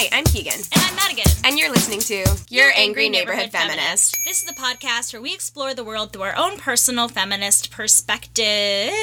Hi, I'm Keegan. And I'm Madigan. And you're listening to Your Angry Neighborhood Feminist. This is the podcast where we explore the world through our own personal feminist perspectives.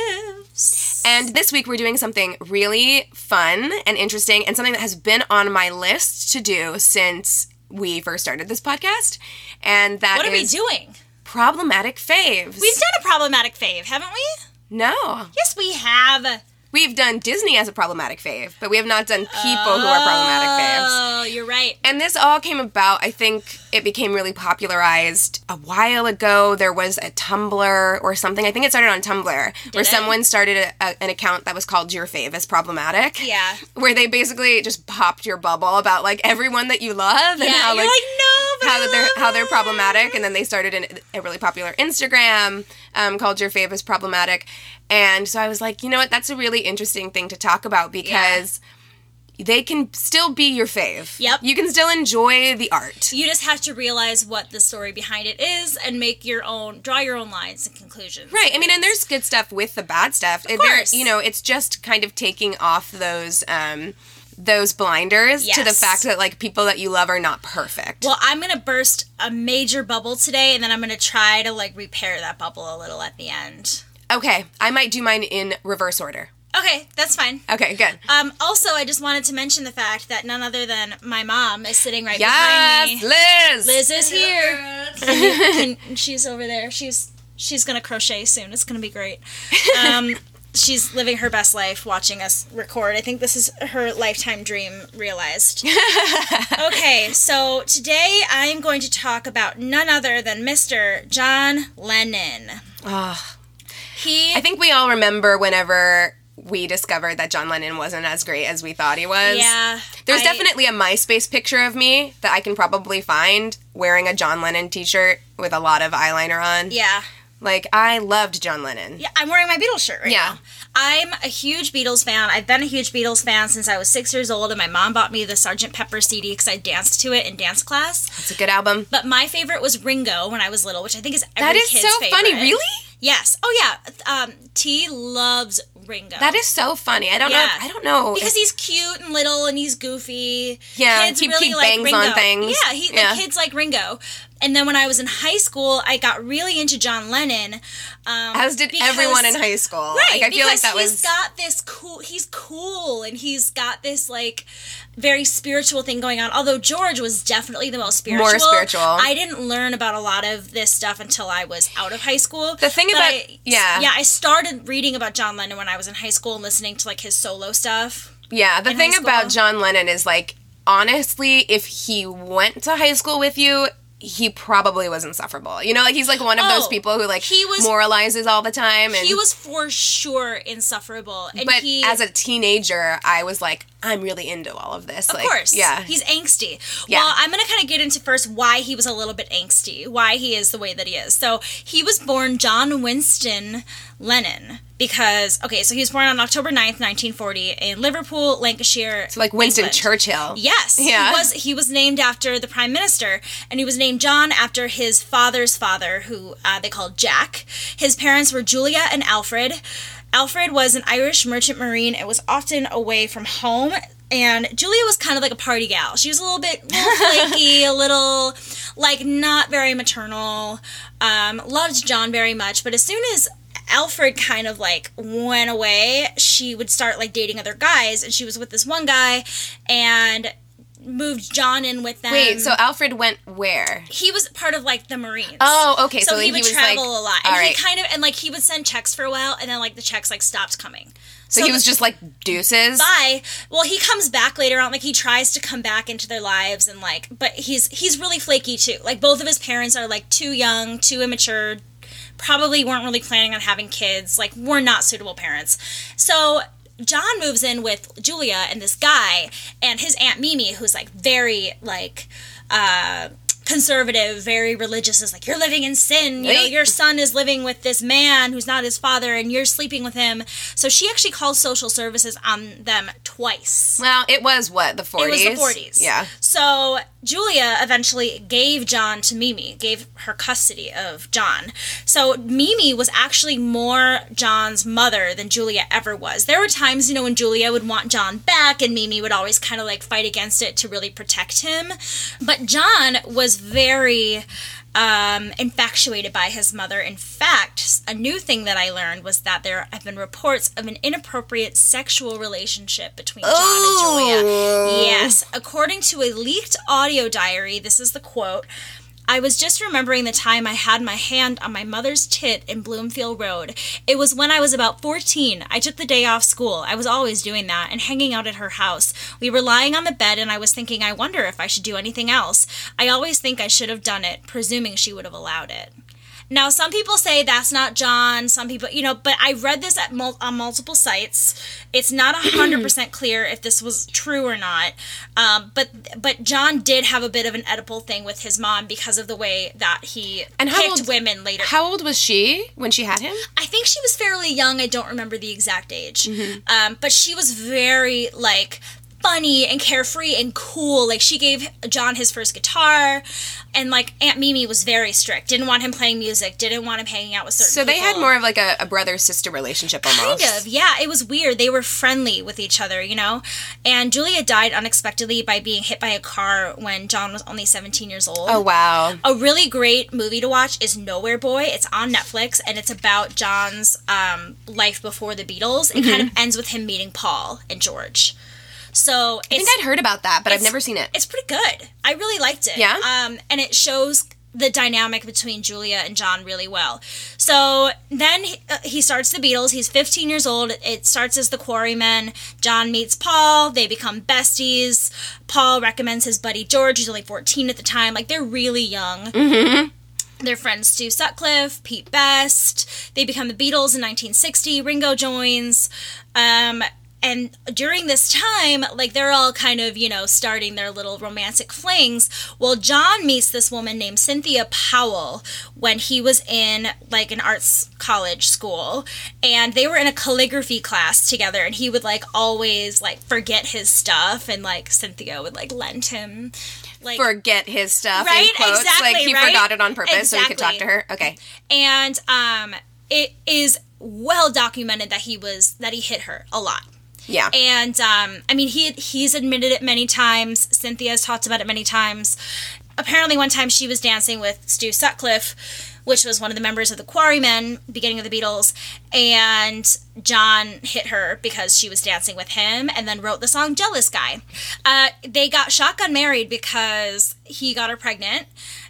And this week we're doing something really fun and interesting and something that has been on my list to do since we first started this podcast. And that is... What are we doing? Problematic faves. We've done a problematic fave, haven't we? No. Yes, we have. We've done Disney as a problematic fave, but we have not done people who are problematic faves. Oh, you're right. And this all came about, I think it became really popularized a while ago. There was a Tumblr or something. I think it started on Tumblr, where someone started an account that was called Your Fave is Problematic. Yeah. Where they basically just popped your bubble about, like, everyone that you love. And how, you're like, no, but how they're problematic. And then they started a really popular Instagram called Your Fave is Problematic. And so I was like, you know what, that's a really interesting thing to talk about because they can still be your fave. Yep. You can still enjoy the art. You just have to realize what the story behind it is and draw your own lines and conclusions. Right. I mean, and there's good stuff with the bad stuff. Of course. It's just kind of taking off those blinders to the fact that, like, people that you love are not perfect. Well, I'm going to burst a major bubble today, and then I'm going to try to, like, repair that bubble a little at the end. Okay. I might do mine in reverse order. Okay, that's fine. Okay, good. Also, I just wanted to mention the fact that none other than my mom is sitting right behind me. Yes, Liz! Liz is here. She's over there. She's going to crochet soon. It's going to be great. She's living her best life watching us record. I think this is her lifetime dream realized. Okay, so today I am going to talk about none other than Mr. John Lennon. I think we all remember whenever we discovered that John Lennon wasn't as great as we thought he was. Yeah. There's definitely a MySpace picture of me that I can probably find wearing a John Lennon t-shirt with a lot of eyeliner on. Yeah. Like, I loved John Lennon. Yeah, I'm wearing my Beatles shirt right now. I'm a huge Beatles fan. I've been a huge Beatles fan since I was 6 years old, and my mom bought me the Sgt. Pepper CD because I danced to it in dance class. It's a good album. But my favorite was Ringo when I was little, which I think is every kid's favorite. That is so funny. Really? Yes. Oh, yeah. T loves Ringo. That is so funny. I don't know. Because he's cute and little and he's goofy. Yeah, kids he really bangs like Ringo. on things. Yeah, kids like Ringo. And then when I was in high school, I got really into John Lennon. As did everyone in high school. Right, like, I feel like that he's got this he's cool, and he's got this, like, very spiritual thing going on. Although George was definitely the most spiritual. More spiritual. I didn't learn about a lot of this stuff until I was out of high school. The thing about... I started reading about John Lennon when I was in high school and listening to, like, his solo stuff. Yeah, the thing about John Lennon is, like, honestly, if he went to high school with you, he probably was insufferable. You know, like, he's, like, one of those people who, like, moralizes all the time. And, he was for sure insufferable. And but as a teenager, I was like, I'm really into all of this. Of course. Yeah. He's angsty. Yeah. Well, I'm going to kind of get into first why he was a little bit angsty, why he is the way that he is. So, he was born John Winston Lennon because, so he was born on October 9th, 1940 in Liverpool, Lancashire, So, like, Winston England. Churchill. Yes. Yeah. He was named after the Prime Minister, and he was named John after his father's father, who they called Jack. His parents were Julia and Alfred. Alfred was an Irish merchant marine and was often away from home. And Julia was kind of like a party gal. She was a little flaky, a little, like, not very maternal. Loved John very much. But as soon as Alfred kind of, like, went away, she would start, like, dating other guys. And she was with this one guy and moved John in with them. Wait, so Alfred went where? He was part of, like, the Marines. Oh, okay. So he would travel a lot. And right. he kind of, and, like, he would send checks for a while, and then, like, the checks, like, stopped coming. So he was just, like, deuces? Bye. Well, he comes back later on. Like, he tries to come back into their lives, and, like, but he's really flaky, too. Like, both of his parents are, like, too young, too immature, probably weren't really planning on having kids, like, were not suitable parents. So John moves in with Julia and this guy, and his Aunt Mimi, who's, like, very, like, conservative, very religious, is like, you're living in sin, you know, your son is living with this man who's not his father, and you're sleeping with him. So she actually called social services on them twice. Well, it was what, the 40s? It was the 40s. Yeah. So Julia eventually gave John to Mimi, gave her custody of John. So Mimi was actually more John's mother than Julia ever was. There were times, you know, when Julia would want John back, and Mimi would always kind of like fight against it to really protect him. But John was very infatuated by his mother. In fact, a new thing that I learned was that there have been reports of an inappropriate sexual relationship between John and Julia. Yes. According to a leaked audio diary, this is the quote, "I was just remembering the time I had my hand on my mother's tit in Bloomfield Road. It was when I was about 14. I took the day off school. I was always doing that and hanging out at her house. We were lying on the bed and I was thinking, I wonder if I should do anything else. I always think I should have done it, presuming she would have allowed it." Now, some people say that's not John. Some people, you know, but I read this at on multiple sites. It's not 100% clear if this was true or not. But John did have a bit of an Oedipal thing with his mom because of the way that he picked women later. How old was she when she had him? I think she was fairly young. I don't remember the exact age. But she was very, like, funny and carefree and cool. Like, she gave John his first guitar, and like Aunt Mimi was very strict, didn't want him playing music, didn't want him hanging out with certain people. So they had more of like a brother-sister relationship almost. Kind of, yeah. It was weird. They were friendly with each other, you know? And Julia died unexpectedly by being hit by a car when John was only 17 years old. Oh, wow. A really great movie to watch is Nowhere Boy. It's on Netflix, and it's about John's life before the Beatles. It kind of ends with him meeting Paul and George. So I think I'd heard about that, but I've never seen it. It's pretty good. I really liked it. Yeah? And it shows the dynamic between Julia and John really well. So then he starts the Beatles. He's 15 years old. It starts as the Quarrymen. John meets Paul. They become besties. Paul recommends his buddy George, who's only 14 at the time. Like, they're really young. Mm-hmm. They're friends Stu Sutcliffe, Pete Best. They become the Beatles in 1960. Ringo joins. And during this time, like, they're all kind of, you know, starting their little romantic flings. Well, John meets this woman named Cynthia Powell when he was in, like, an arts college school. And they were in a calligraphy class together. And he would, like, always, like, forget his stuff. And, like, Cynthia would, like, lend him, like... Forget his stuff, right? in quotes. Exactly, like, he forgot it on purpose so he could talk to her. Okay. And it is well documented that he hit her a lot. Yeah. And, I mean, he's admitted it many times. Cynthia's talked about it many times. Apparently one time she was dancing with Stu Sutcliffe, which was one of the members of the Quarrymen, beginning of the Beatles, and John hit her because she was dancing with him, and then wrote the song Jealous Guy. They got shotgun married because he got her pregnant,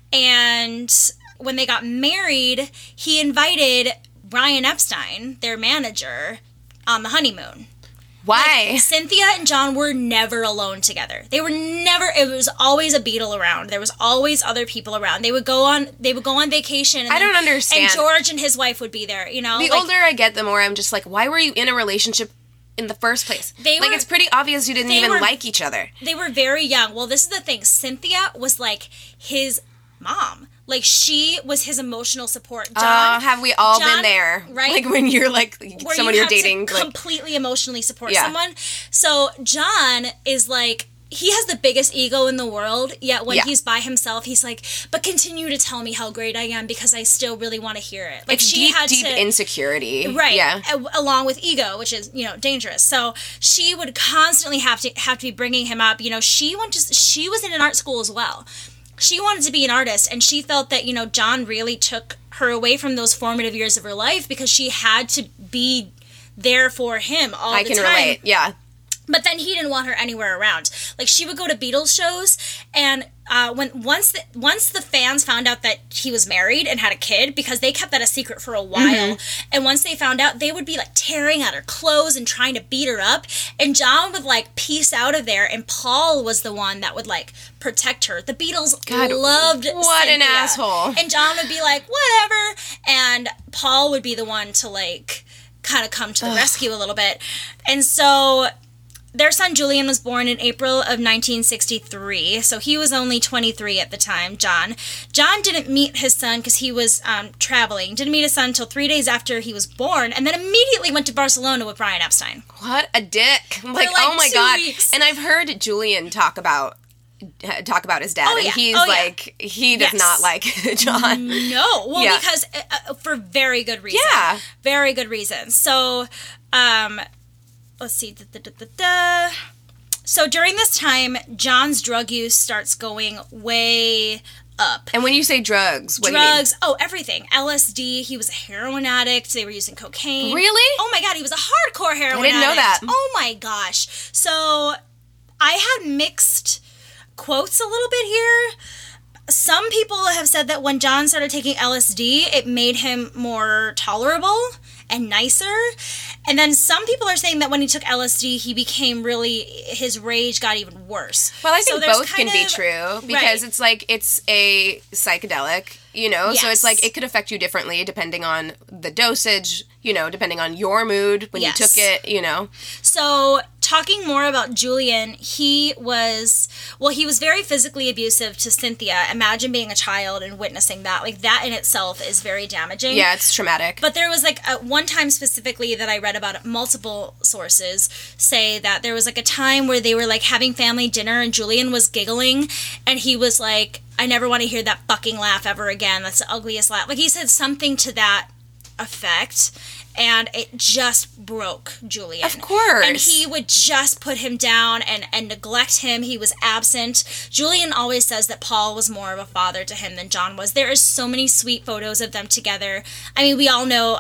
and when they got married, he invited Brian Epstein, their manager, on the honeymoon. Why? Like, Cynthia and John were never alone together. They were never. It was always a Beatle around. There was always other people around. They would go on vacation. And I don't understand. And George and his wife would be there. You know, the older I get, the more I'm just like, why were you in a relationship in the first place? It's pretty obvious you didn't even like each other. They were very young. Well, this is the thing. Cynthia was like his mom. Like, she was his emotional support. John, have we all been there? Right? Like, when you're, like, where someone you you're dating. To like, completely emotionally support someone. So, John is, like, he has the biggest ego in the world, yet when he's by himself, he's like, but continue to tell me how great I am because I still really want to hear it. Like, it's she had deep insecurity. Right. Yeah. Along with ego, which is, you know, dangerous. So she would constantly have to be bringing him up. You know, she was in an art school as well. She wanted to be an artist, and she felt that, you know, John really took her away from those formative years of her life because she had to be there for him all the time. I can relate, yeah. But then he didn't want her anywhere around. Like, she would go to Beatles shows, and once the fans found out that he was married and had a kid, because they kept that a secret for a while, and once they found out, they would be, like, tearing at her clothes and trying to beat her up, and John would, like, peace out of there, and Paul was the one that would, like, protect her. The Beatles loved what Cynthia. An asshole. And John would be like, whatever, and Paul would be the one to, like, kind of come to the rescue a little bit. And so their son Julian was born in April of 1963, so he was only 23 at the time, John. John didn't meet his son because he was traveling. Didn't meet his son until 3 days after he was born, and then immediately went to Barcelona with Brian Epstein. What a dick. Like like oh my 2 God. weeks. And I've heard Julian talk about his dad, Oh, and yeah. he's Oh, yeah. like, he does Yes. not like John. No, well, Yeah. because for very good reason. Yeah. Very good reason. So, let's see. So during this time, John's drug use starts going way up. And when you say drugs, what Drugs, everything. LSD, he was a heroin addict, they were using cocaine. Really? Oh my God, he was a hardcore heroin addict. I didn't know that. Oh my gosh. So, I had mixed quotes a little bit here. Some people have said that when John started taking LSD, it made him more tolerable and nicer. And then some people are saying that when he took LSD, he became his rage got even worse. Well, I think there's both can be true because it's like it's a psychedelic, so it's like it could affect you differently depending on the dosage, depending on your mood when you took it, So, talking more about Julian, he was very physically abusive to Cynthia. Imagine being a child and witnessing that. Like, that in itself is very damaging. Yeah, it's traumatic. But there was, one time specifically that I read about, multiple sources say that there was, a time where they were, having family dinner and Julian was giggling and he was like, I never want to hear that fucking laugh ever again. That's the ugliest laugh. Like, he said something to that effect. And it just broke Julian. Of course. And he would just put him down and neglect him. He was absent. Julian always says that Paul was more of a father to him than John was. There is so many sweet photos of them together. I think we all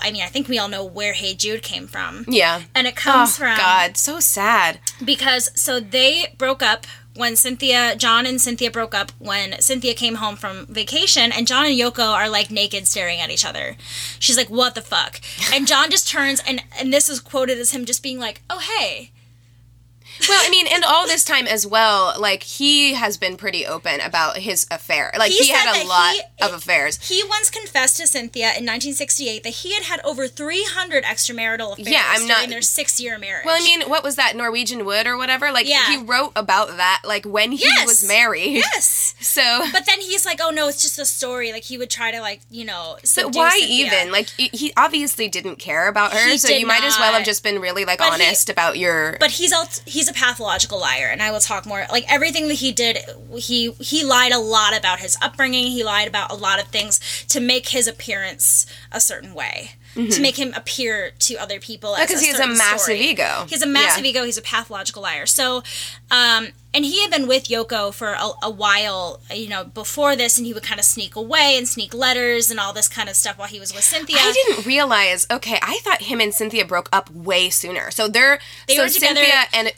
know where Hey Jude came from. Yeah. And it comes from... Oh, God, so sad. Because, so they broke up when John and Cynthia broke up when Cynthia came home from vacation, and John and Yoko are, naked staring at each other. She's like, what the fuck? And John just turns, and this is quoted as him just being like, oh, hey. Well, and all this time as well, he has been pretty open about his affair. He had a lot of affairs. He once confessed to Cynthia in 1968 that he had over 300 extramarital affairs during their 6-year marriage. Well, what was that, Norwegian Wood or whatever? Yeah. He wrote about that, when he was married. Yes. So... But then he's like, oh, no, it's just a story. He would try to, But why Cynthia. even? He obviously didn't care about her, so you might as well have just been really, honest about your... But he's a pathological liar, and I will talk more. Everything that he did, he lied a lot about his upbringing. He lied about a lot of things to make his appearance a certain way, to make him appear to other people as because he has a massive ego. He has a massive ego. He's a pathological liar. So, and he had been with Yoko for a while, before this, and he would kind of sneak away and sneak letters and all this kind of stuff while he was with Cynthia. I didn't realize. Okay, I thought him and Cynthia broke up way sooner. So they were together, Cynthia and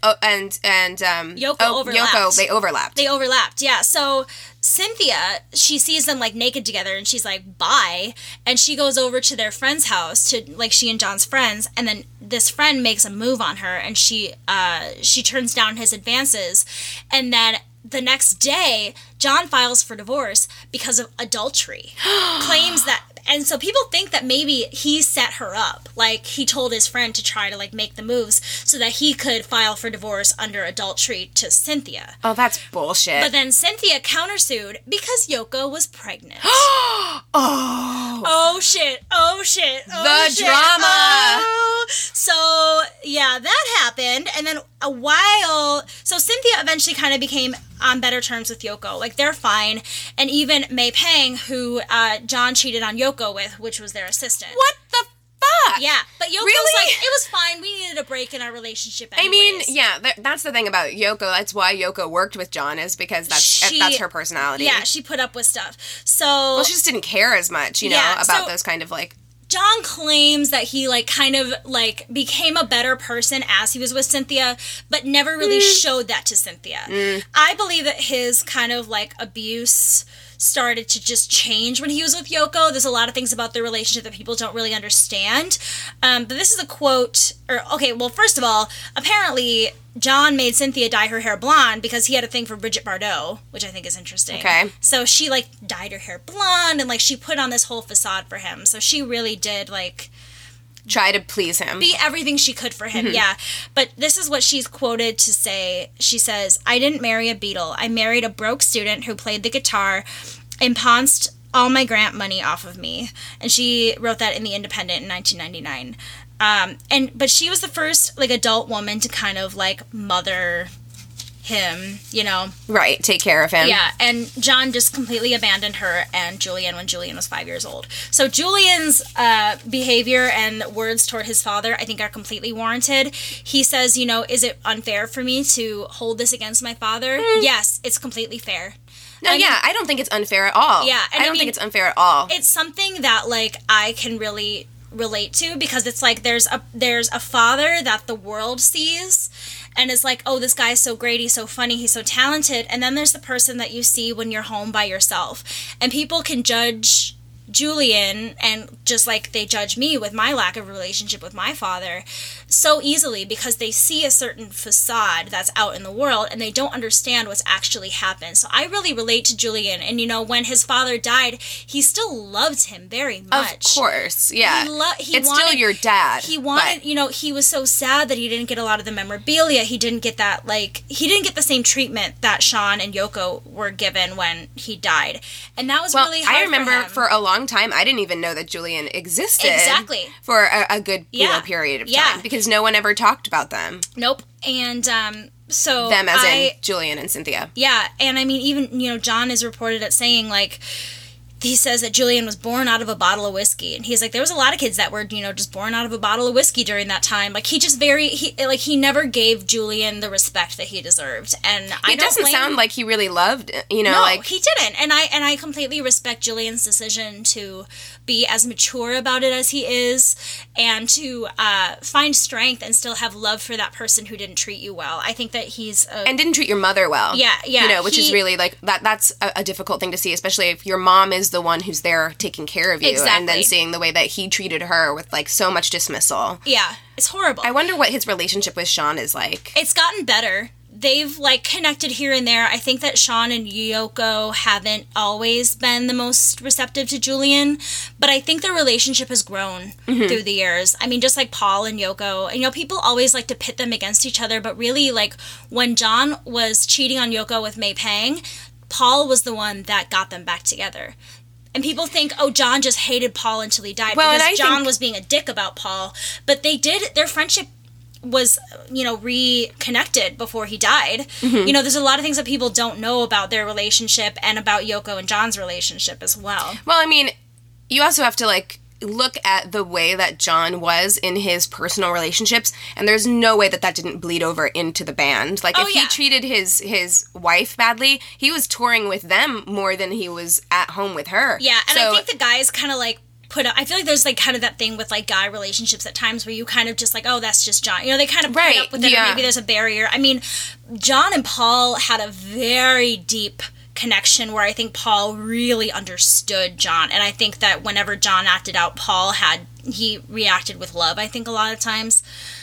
Yoko overlapped. Yoko, they overlapped. They overlapped, yeah. So Cynthia, she sees them naked together, and she's like, bye, and she goes over to their friend's house, to she and John's friends, and then this friend makes a move on her, and she turns down his advances, and then the next day John files for divorce because of adultery. Claims that, and so people think that maybe he set her up. He told his friend to try to, make the moves so that he could file for divorce under adultery to Cynthia. Oh, that's bullshit. But then Cynthia countersued because Yoko was pregnant. Oh. Oh, shit. Oh, shit. Oh, the shit. drama. Oh. So, yeah, that happened. And then so Cynthia eventually kind of became on better terms with Yoko. They're fine. And even May Pang, who John cheated on Yoko with, which was their assistant. What the fuck? Yeah, but Yoko was like, it was fine. We needed a break in our relationship anyways. That's the thing about Yoko. That's why Yoko worked with John, is because that's her personality. Yeah, she put up with stuff. So... Well, she just didn't care as much, about those kind of, John claims that he, became a better person as he was with Cynthia, but never really showed that to Cynthia. I believe that his kind of, abuse started to just change when he was with Yoko. There's a lot of things about their relationship that people don't really understand. But this is a quote, first of all, apparently John made Cynthia dye her hair blonde because he had a thing for Brigitte Bardot, which I think is interesting. Okay. So she, dyed her hair blonde, and, she put on this whole facade for him. So she really did, try to please him. Be everything she could for him, yeah. But this is what she's quoted to say. She says, "I didn't marry a Beatle. I married a broke student who played the guitar and pounced all my grant money off of me." And she wrote that in The Independent in 1999. But she was the first, like, adult woman to kind of, like, mother him, you know. Right, take care of him. Yeah, and John just completely abandoned her and Julian when Julian was 5 years old. So Julian's behavior and words toward his father, I think, are completely warranted. He says, you know, "Is it unfair for me to hold this against my father?" Yes, it's completely fair. No, I don't think it's unfair at all. Yeah, and I don't think it's unfair at all. It's something that, like, I can really relate to, because it's like there's a father that the world sees and is like, oh, this guy's so great, he's so funny, he's so talented, and then there's the person that you see when you're home by yourself, and people can judge Julian, and just like they judge me with my lack of relationship with my father, so easily, because they see a certain facade that's out in the world and they don't understand what's actually happened. So I really relate to Julian, and you know, when his father died, he still loved him very much. Of course, yeah. It's wanted, still your dad. He wanted, you know, he was so sad that he didn't get a lot of the memorabilia. He didn't get that, like, he didn't get the same treatment that Sean and Yoko were given when he died. And that was really hard. I remember for a long time, I didn't even know that Julian existed. Exactly. For a good period of time. Because no one ever talked about them. Nope. And so them as in Julian and Cynthia. Yeah, and I mean, even, you know, John is reported at saying, like, he says that Julian was born out of a bottle of whiskey, and he's like, there was a lot of kids that were, you know, just born out of a bottle of whiskey during that time. Like, he just he never gave Julian the respect that he deserved, and it doesn't sound like he really loved, you know, no, like he didn't, and I completely respect Julian's decision to be as mature about it as he is, and to find strength and still have love for that person who didn't treat you well. I think that and didn't treat your mother well. Yeah, you know, which is really like that's a difficult thing to see, especially if your mom is the one who's there taking care of you. Exactly. And then seeing the way that he treated her with, like, so much dismissal. Yeah, it's horrible. I wonder what his relationship with Sean is like. It's gotten better. They've, like, connected here and there. I think that Sean and Yoko haven't always been the most receptive to Julian, but I think their relationship has grown through the years. I mean, just like Paul and Yoko. And, you know, people always like to pit them against each other, but really, like, when John was cheating on Yoko with May Pang, Paul was the one that got them back together. And people think, oh, John just hated Paul until he died because John was being a dick about Paul. But their friendship was, you know, reconnected before he died. You know, there's a lot of things that people don't know about their relationship and about Yoko and John's relationship as well. Well, I mean, you also have to, like, look at the way that John was in his personal relationships, and there's no way that didn't bleed over into the band. Like, he treated his wife badly, he was touring with them more than he was at home with her. Yeah, and I think the guys kind of, like, I feel like there's, like, kind of that thing with, like, guy relationships at times where you kind of just, like, oh, that's just John. You know, they kind of put up with it, or maybe there's a barrier. I mean, John and Paul had a very deep connection where I think Paul really understood John, and I think that whenever John acted out, he reacted with love, I think, a lot of times.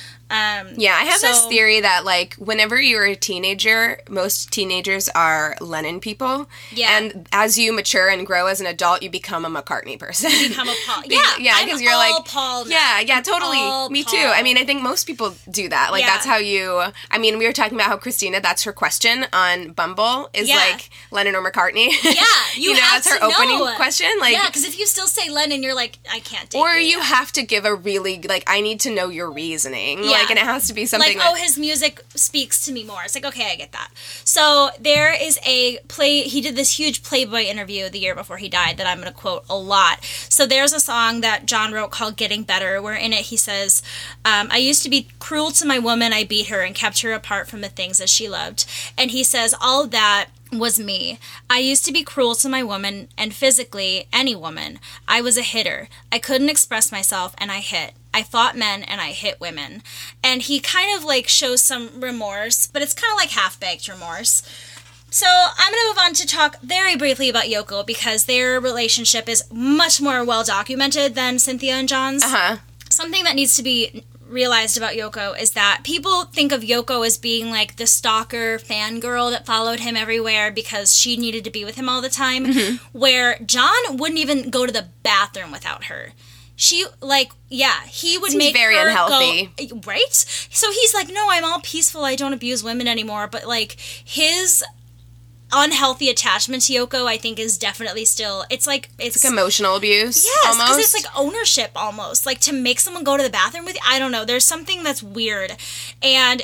I have this theory that, like, whenever you're a teenager, most teenagers are Lennon people. Yeah. And as you mature and grow as an adult, you become a McCartney person. You become a Paul. Yeah. Because you're like Paul now. Yeah, totally. Me too. I mean, I think most people do that. Like, that's how I mean, we were talking about how Christina, that's her question on Bumble, is like Lennon or McCartney. Yeah. You know, that's her opening question. Like, yeah, because if you still say Lennon, you're like, I can't date you. Or you have to give a really, like, I need to know your reasoning. Yeah. Like, and it has to be something like, his music speaks to me more. It's like, okay, I get that. So there is he did this huge Playboy interview the year before he died that I'm going to quote a lot. So there's a song that John wrote called Getting Better, where in it he says, I used to be cruel to my woman, I beat her and kept her apart from the things that she loved. And he says, all that was me. I used to be cruel to my woman, and physically, any woman. I was a hitter. I couldn't express myself, and I hit. I fought men, and I hit women. And he kind of, like, shows some remorse, but it's kind of like half-baked remorse. So I'm going to move on to talk very briefly about Yoko, because their relationship is much more well-documented than Cynthia and John's. Something that needs to be realized about Yoko is that people think of Yoko as being like the stalker fangirl that followed him everywhere because she needed to be with him all the time, where John wouldn't even go to the bathroom without her. He would Seems make very her unhealthy. go, right? So he's like, no, I'm all peaceful. I don't abuse women anymore. But like his unhealthy attachment to Yoko, I think, is definitely still. It's like emotional abuse. Yes, because almost. it's like ownership almost. Like to make someone go to the bathroom with you. I don't know. There's something that's weird, and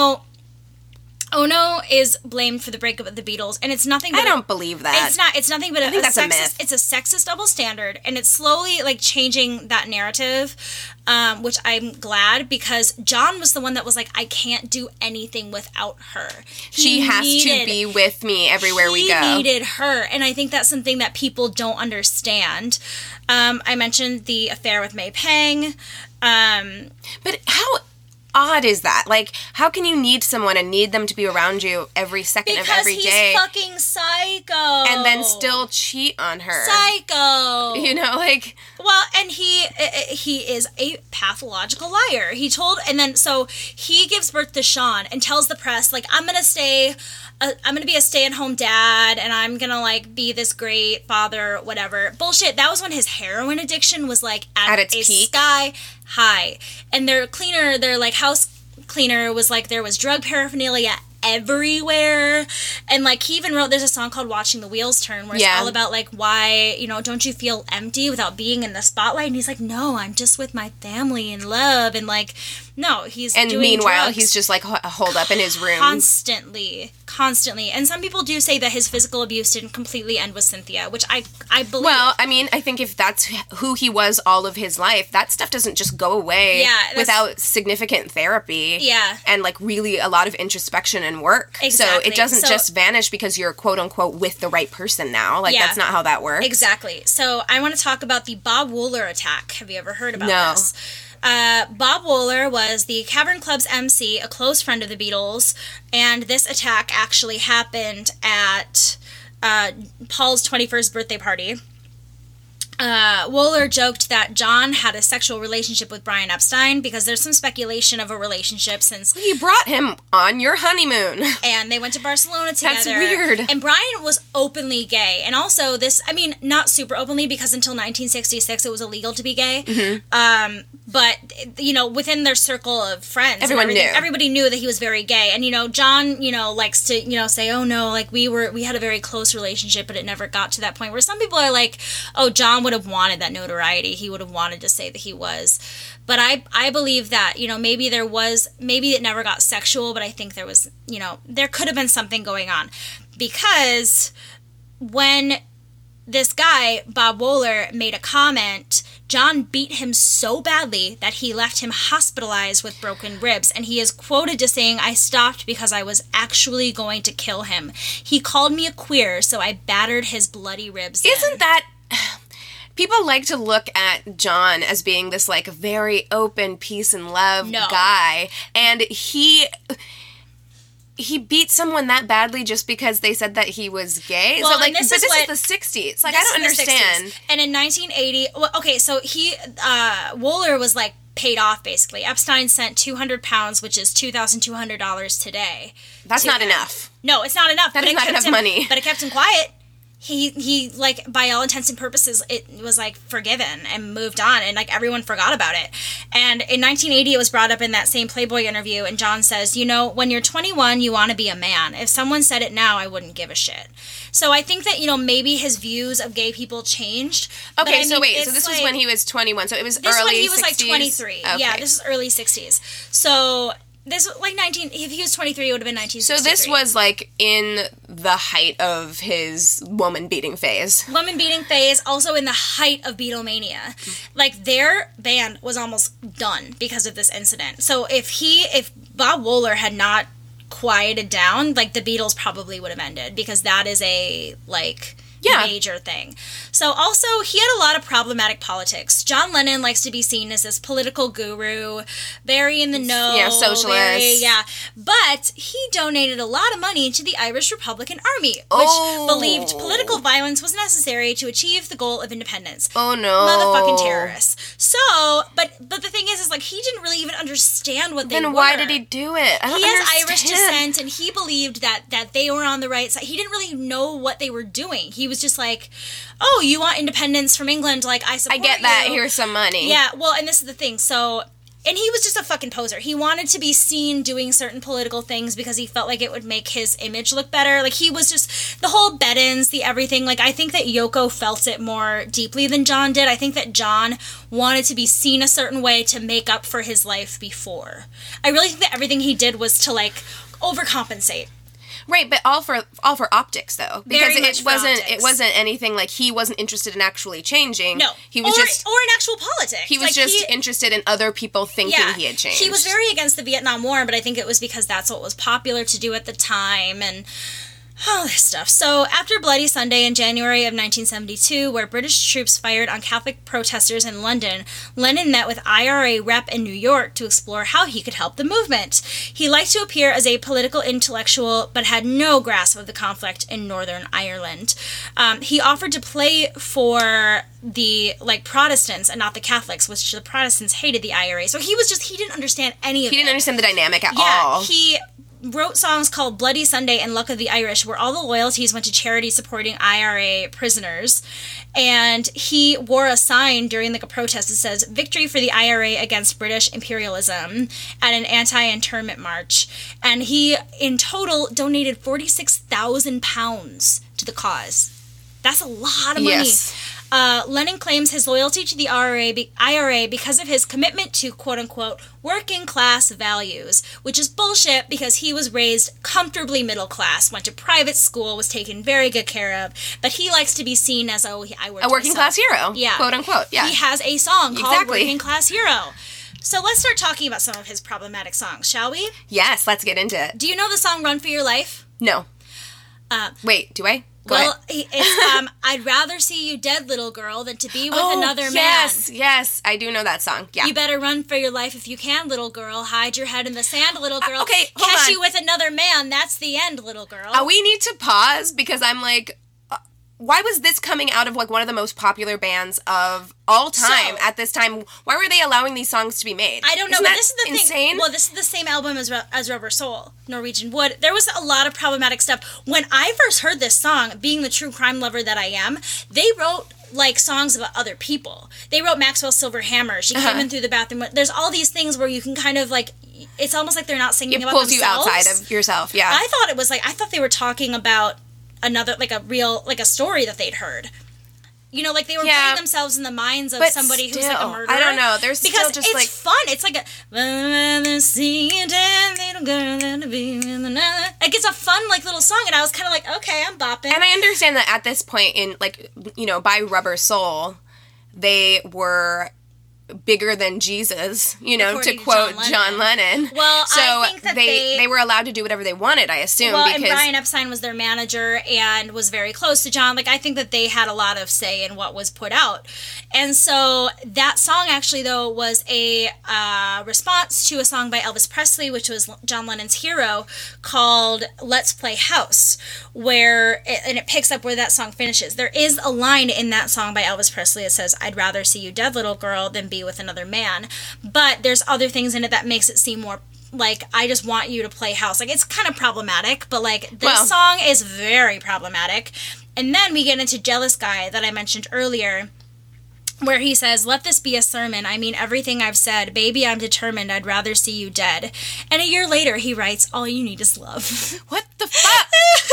Ono is blamed for the breakup of the Beatles, and it's nothing but... I don't believe that. It's not. It's nothing but I think that's sexist... a myth. It's a sexist double standard, and it's slowly, like, changing that narrative, which I'm glad, because John was the one that was like, I can't do anything without her. She has to be with me everywhere we go. He needed her, and I think that's something that people don't understand. I mentioned the affair with May Pang. But how odd is that? Like, how can you need someone and need them to be around you every second of every day? Because he's fucking psycho. And then still cheat on her. Psycho. Like... Well, and he is a pathological liar. So he gives birth to Sean and tells the press, like, I'm going to be a stay-at-home dad, and I'm going to, like, be this great father, whatever. Bullshit. That was when his heroin addiction was, like, at its peak. Sky high. And their house cleaner was, like, there was drug paraphernalia everywhere. And, like, he even wrote, there's a song called Watching the Wheels Turn, where it's all about, like, why, don't you feel empty without being in the spotlight? And he's like, no, I'm just with my family and love. And, like, no, he's doing meanwhile, drugs he's just, like, holed up in his room. Constantly. And some people do say that his physical abuse didn't completely end with Cynthia, which I believe. Well, I mean, I think if that's who he was all of his life, that stuff doesn't just go away without significant therapy. Yeah. And, like, really a lot of introspection and work. Exactly. So it doesn't just vanish because you're, quote-unquote, with the right person now. Like, that's not how that works. Exactly. So I want to talk about the Bob Wooler attack. Have you ever heard about this? Bob Wooler was the Cavern Club's MC, a close friend of the Beatles, and this attack actually happened at Paul's 21st birthday party. Wooler joked that John had a sexual relationship with Brian Epstein because there's some speculation of a relationship since... You brought him on your honeymoon. And they went to Barcelona together. That's weird. And Brian was openly gay. And also not super openly because until 1966 it was illegal to be gay. Mm-hmm. But, within their circle of friends. Everybody knew that he was very gay. And, John, likes to, say, oh no, like we had a very close relationship, but it never got to that point. Where some people are like, oh, John would have wanted that notoriety. He would have wanted to say that he was. But I believe that, maybe it never got sexual, but I think there was, there could have been something going on. Because when this guy, Bob Wooler, made a comment, John beat him so badly that he left him hospitalized with broken ribs. And he is quoted as saying, I stopped because I was actually going to kill him. He called me a queer, so I battered his bloody ribs in. Isn't that... People like to look at John as being this, like, very open, peace and love guy. And he beat someone that badly just because they said that he was gay? Well, so, like, this is the 60s. Like, I don't understand. 60s. And in 1980... Well, okay, so Wooler was, like, paid off, basically. Epstein sent 200 pounds, which is $2,200 today. That's not enough. No, it's not enough. That is not enough money. But it kept him quiet. He like, by all intents and purposes, it was, like, forgiven and moved on, and, like, everyone forgot about it. And in 1980, it was brought up in that same Playboy interview, and John says, when you're 21, you want to be a man. If someone said it now, I wouldn't give a shit. So I think that, maybe his views of gay people changed. Okay, so this was when he was 21, so it was early 60s? This was when he was, like, 23. Okay. Yeah, this is early 60s. So... This was, like, if he was 23, it would have been 1963. So this was, like, in the height of his woman-beating phase. Woman-beating phase, also in the height of Beatlemania. Like, their band was almost done because of this incident. So if Bob Wooler had not quieted down, like, the Beatles probably would have ended, because that is a, like... major thing. So also, he had a lot of problematic politics. John Lennon likes to be seen as this political guru, very in the know. Yeah, socialist. But he donated a lot of money to the Irish Republican Army, which believed political violence was necessary to achieve the goal of independence. Oh, no. Motherfucking terrorists. So, but the thing is like, he didn't really even understand what they were. Then why did he do it? I don't understand. He has Irish descent, and he believed that they were on the right side. He didn't really know what they were doing. He was was just like, oh, you want independence from England? Like, I support I get that. you. Here's some money. Yeah, well, and this is the thing. So, and he was just a fucking poser. He wanted to be seen doing certain political things because he felt like it would make his image look better. Like, he was just, the whole bed-ins, the everything. Like, I think that Yoko felt it more deeply than John did. I think that John wanted to be seen a certain way to make up for his life before. I really think that everything he did was to, like, overcompensate. Right, but all for optics though, because Very much it wasn't anything like he wasn't interested in actually changing. No, he was or in actual politics. He was interested in other people thinking he had changed. He was very against the Vietnam War, but I think it was because that's what was popular to do at the time, and all this stuff. So, after Bloody Sunday in January of 1972, where British troops fired on Catholic protesters in London, Lennon met with IRA rep in New York to explore how he could help the movement. He liked to appear as a political intellectual, but had no grasp of the conflict in Northern Ireland. He offered to play for the, like, Protestants and not the Catholics, which the Protestants hated the IRA. So he didn't understand any of it. He didn't understand the dynamic at all. Yeah, he wrote songs called Bloody Sunday and Luck of the Irish, where all the loyalties went to charity supporting IRA prisoners. And he wore a sign during like a protest that says, "Victory for the IRA against British imperialism," at an anti-internment march. And he, in total, donated £46,000 to the cause. That's a lot of money. Yes. Lennon claims his loyalty to the IRA because of his commitment to, quote-unquote, working-class values, which is bullshit because he was raised comfortably middle class, went to private school, was taken very good care of, but he likes to be seen as, I worked a working-class hero, yeah, quote-unquote, yeah. He has a song called Working-Class Hero. So let's start talking about some of his problematic songs, shall we? Yes, let's get into it. Do you know the song Run for Your Life? No. Wait, do I? Go well, ahead. It's I'd rather see you dead, little girl, than to be with another yes, man. Yes, I do know that song. Yeah. You better run for your life if you can, little girl. Hide your head in the sand, little girl. Okay, hold Catch on. you with another man. That's the end, little girl. We need to pause because I'm like, why was this coming out of like one of the most popular bands of all time at this time? Why were they allowing these songs to be made? I don't know, Isn't but that this is the insane? thing. Well, this is the same album as Rubber Soul, Norwegian Wood. There was a lot of problematic stuff. When I first heard this song, being the true crime lover that I am, they wrote like songs about other people. They wrote Maxwell's Silver Hammer. She came in through the bathroom. There's all these things where you can kind of like, it's almost like they're not singing about themselves. It pulls you outside of yourself, yeah. I thought they were talking about another, like a story that they'd heard. You know, like they were putting themselves in the minds of somebody who's like a murderer. I don't know. There's because still just it's like fun. It's like like it's a fun like little song, and I was kind of like, okay, I'm bopping. And I understand that at this point in like, you know, by Rubber Soul, they were bigger than Jesus, you know, According to quote to John Lennon. Well, so I think that they were allowed to do whatever they wanted, I assume. Well, because and Brian Epstein was their manager and was very close to John. Like, I think that they had a lot of say in what was put out. And so that song actually, though, was a response to a song by Elvis Presley, which was John Lennon's hero, called Let's Play House, and it picks up where that song finishes. There is a line in that song by Elvis Presley that says, "I'd rather see you dead, little girl, than be with another man." But there's other things in it that makes it seem more like, I just want you to play house. Like, it's kind of problematic, but like this song is very problematic. And then we get into Jealous Guy that I mentioned earlier, where he says, "Let this be a sermon. I mean everything I've said. Baby, I'm determined. I'd rather see you dead." And a year later, he writes, "All you need is love." What the fuck?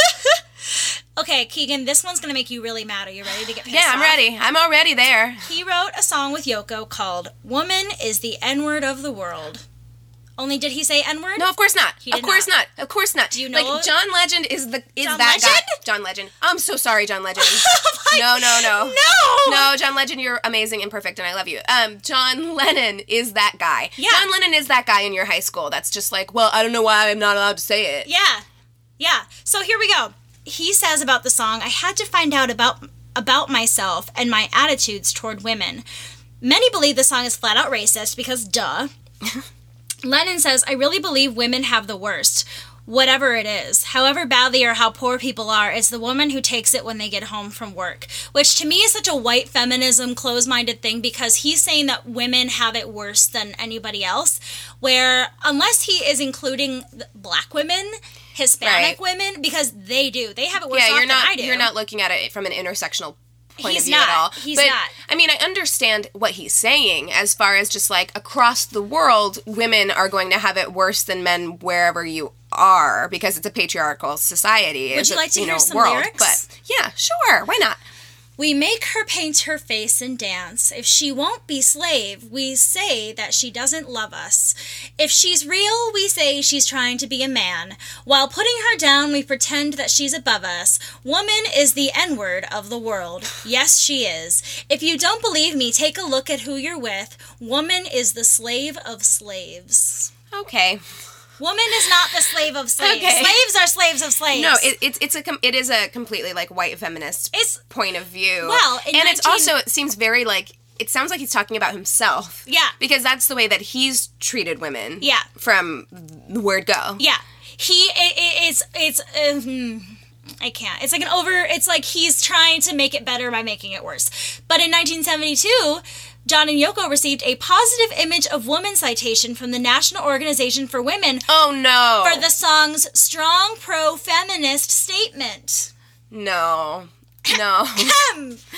Okay, Keegan, this one's going to make you really mad. Are you ready to get pissed off? Yeah, I'm ready. I'm already there. He wrote a song with Yoko called "Woman is the N-word of the World." Only did he say N-word? No, of course not. He did Of course not. not. Of course not. Do you know like John Legend is John that Legend? guy? John Legend. I'm so sorry, John Legend. No. No, John Legend, you're amazing and perfect, and I love you. John Lennon is that guy. Yeah. John Lennon is that guy in your high school. That's just like, well, I don't know why I'm not allowed to say it. Yeah. So here we go. He says about the song, "I had to find out about myself and my attitudes toward women. Many believe the song is flat out racist because duh." Lennon says, "I really believe women have the worst, whatever it is. However badly or how poor people are, it's the woman who takes it when they get home from work." Which to me is such a white feminism, closed-minded thing, because he's saying that women have it worse than anybody else, where unless he is including black women, Hispanic women, because they do. They have it worse off you're not, than I do. You're not looking at it from an intersectional point He's of view not. at all. He's but, not. I mean, I understand what he's saying as far as just like across the world, women are going to have it worse than men wherever you are because it's a patriarchal society. Would you like to hear some world. lyrics? But yeah, sure. Why not? We make her paint her face and dance. If she won't be slave, we say that she doesn't love us. If she's real, we say she's trying to be a man. While putting her down, we pretend that she's above us. Woman is the N-word of the world. Yes, she is. If you don't believe me, take a look at who you're with. Woman is the slave of slaves. Okay. Woman is not the slave of slaves. Okay. Slaves are slaves of slaves. No, it is a completely like white feminist point of view. Well, it seems very like it sounds like he's talking about himself. Yeah, because that's the way that he's treated women. Yeah, from the word go. Yeah, I can't. It's like it's like he's trying to make it better by making it worse. But in 1972. John and Yoko received a positive image of woman citation from the National Organization for Women. Oh, no. For the song's strong pro-feminist statement. No. I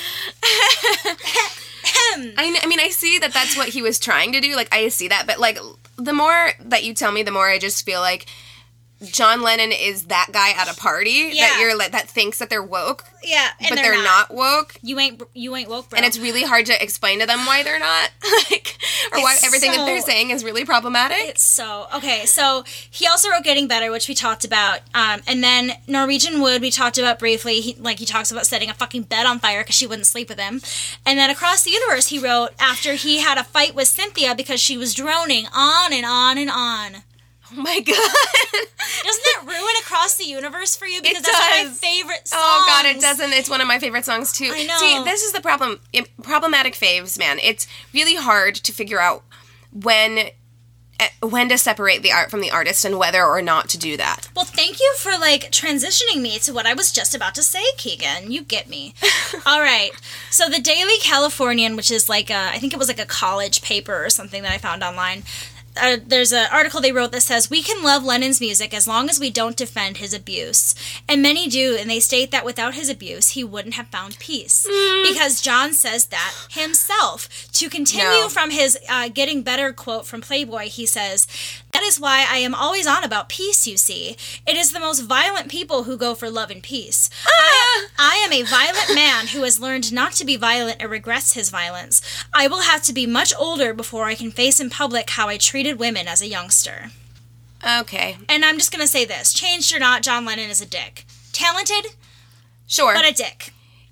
mean, I see that that's what he was trying to do. Like, I see that. But, like, the more that you tell me, the more I just feel like John Lennon is that guy at a party that thinks that they're woke. Yeah, but they're not woke. You ain't woke, bro. And it's really hard to explain to them why they're not, why everything that they're saying is really problematic. It's so okay. So he also wrote "Getting Better," which we talked about, and then Norwegian Wood we talked about briefly. He talks about setting a fucking bed on fire because she wouldn't sleep with him, and then Across the Universe he wrote after he had a fight with Cynthia because she was droning on and on and on. Oh my God. Doesn't that ruin Across the Universe for you? Because that's one of my favorite songs. Oh God, it doesn't. It's one of my favorite songs too. I know. See, this is the problem. Problematic faves, man. It's really hard to figure out when to separate the art from the artist and whether or not to do that. Well, thank you for transitioning me to what I was just about to say, Keegan. You get me. All right. So the Daily Californian, which is I think it was a college paper or something that I found online. There's an article they wrote that says, we can love Lennon's music as long as we don't defend his abuse. And many do, and they state that without his abuse, he wouldn't have found peace. Because John says that himself. To continue from his Getting Better quote from Playboy, he says, that is why I am always on about peace, you see. It is the most violent people who go for love and peace. I am a violent man who has learned not to be violent and regrets his violence. I will have to be much older before I can face in public how I treated women as a youngster. Okay. And I'm just going to say this. Changed or not, John Lennon is a dick. Talented? Sure. But a dick.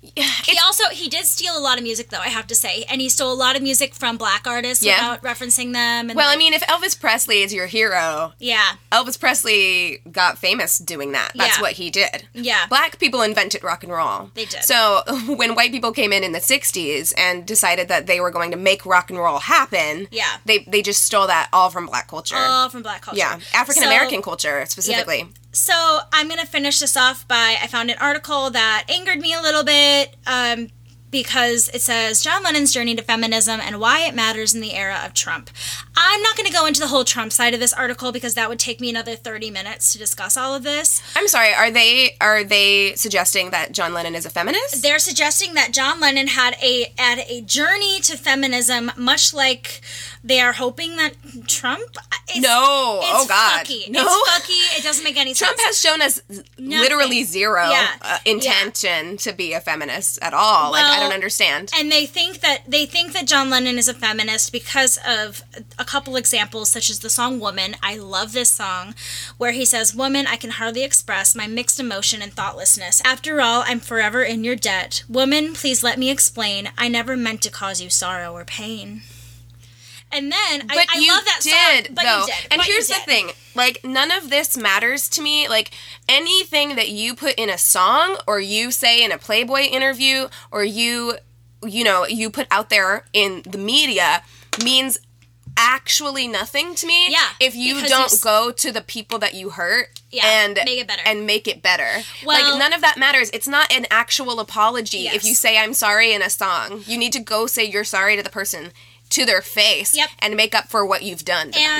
He did steal a lot of music, though, I have to say. And he stole a lot of music from black artists without referencing them. And I mean, if Elvis Presley is your hero... Yeah. Elvis Presley got famous doing that. That's what he did. Yeah. Black people invented rock and roll. They did. So when white people came in the 60s and decided that they were going to make rock and roll happen... Yeah. They just stole that all from black culture. All from black culture. Yeah. African-American culture, specifically. Yep. So I'm going to finish this off by, I found an article that angered me a little bit because it says, John Lennon's journey to feminism and why it matters in the era of Trump. I'm not going to go into the whole Trump side of this article because that would take me another 30 minutes to discuss all of this. I'm sorry, are they suggesting that John Lennon is a feminist? They're suggesting that John Lennon had a journey to feminism, much like they are hoping that Trump... Oh God. Fucky. No. It's fucky. It doesn't make any sense. Trump has shown us literally zero intention to be a feminist at all. Well, I don't understand. And they think that John Lennon is a feminist because of a couple examples, such as the song Woman. I love this song, where he says, Woman, I can hardly express my mixed emotion and thoughtlessness. After all, I'm forever in your debt. Woman, please let me explain. I never meant to cause you sorrow or pain. And then, I love that song. But you did. And here's the thing. None of this matters to me. Anything that you put in a song or you say in a Playboy interview or you put out there in the media means actually nothing to me. Yeah. If you don't go to the people that you hurt and make it better. Well, none of that matters. It's not an actual apology if you say I'm sorry in a song. You need to go say you're sorry to the person to their face and make up for what you've done to them.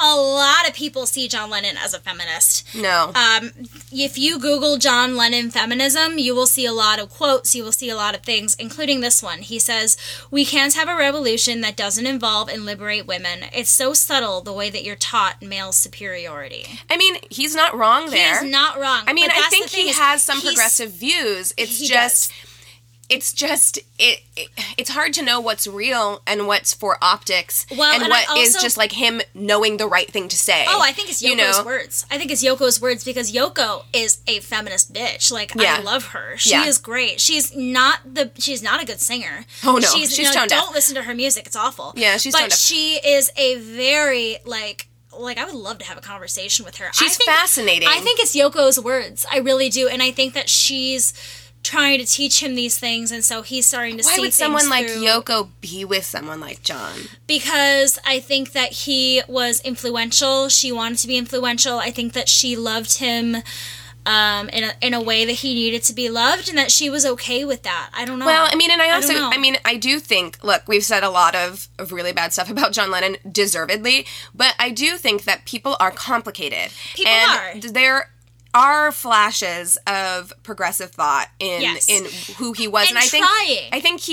a lot of people see John Lennon as a feminist. No. If you Google John Lennon feminism, you will see a lot of quotes, you will see a lot of things, including this one. He says, "We can't have a revolution that doesn't involve and liberate women. It's so subtle the way that you're taught male superiority." I mean, he's not wrong there. He is not wrong. I mean, but I that's think the thing he is has some he's- progressive views. It's he just... does. It's hard to know what's real and what's for optics, Well, and and what I is also- just like him knowing the right thing to say. Oh, I think it's Yoko's you know? words. I think it's Yoko's words because Yoko is a feminist bitch. Like, Yeah. I love her. She Yeah. is great. She's not a good singer. Oh, no. She's tone deaf. Don't listen to her music. It's awful. Yeah, she's tone But deaf. she is a very, like I would love to have a conversation with her. She's fascinating. I think it's Yoko's words. I really do. And I think that she's trying to teach him these things, and so he's starting to see Why would things someone like through- Yoko be with someone like John? Because I think that he was influential. She wanted to be influential. I think that she loved him in a way that he needed to be loved, and that she was okay with that. I don't know. Well, I mean, and don't know. I do think, look, we've said a lot of really bad stuff about John Lennon, deservedly, but I do think that people are complicated. People and are. There are flashes of progressive thought in Yes. who he was, And I think trying. I think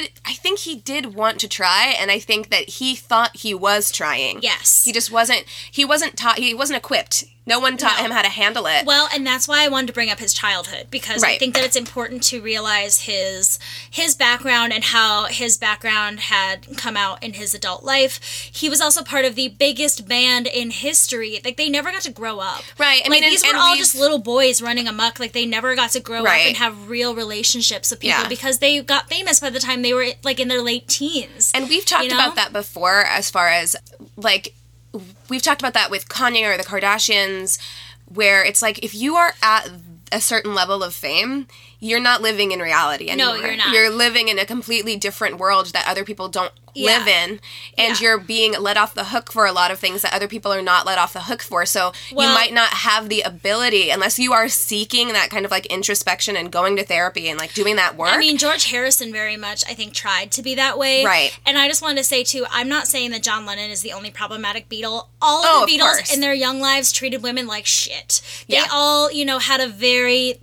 he did want to try, and I think that he thought he was trying. Yes. He just wasn't taught, he wasn't equipped. No one taught him how to handle it. Well, and that's why I wanted to bring up his childhood, because I Right. think that it's important to realize his background and how his background had come out in his adult life. He was also part of the biggest band in history. Like, they never got to grow up. Right. I Like, mean, these and were all we've- just little boys running amok. Like, they never got to grow up Right. and have real relationships with people Yeah. because they got famous by the time they were, like, in their late teens. And we've talked You know? about that before, as far as, like, we've talked about that with Kanye or the Kardashians, where it's like, if you are at a certain level of fame, you're not living in reality anymore. you're not. You're living in a completely different world that other people don't Yeah. live in, and Yeah. you're being let off the hook for a lot of things that other people are not let off the hook for. So Well- you might not have the ability, unless you are seeking that kind of like introspection and going to therapy and like doing that work. I mean, George Harrison very much, I think, tried to be that way. Right. And I just wanted to say, too, I'm not saying that John Lennon is the only problematic Beatle. All Oh, of the of Beatles course. in their young lives treated women like shit. They Yeah. all, had a very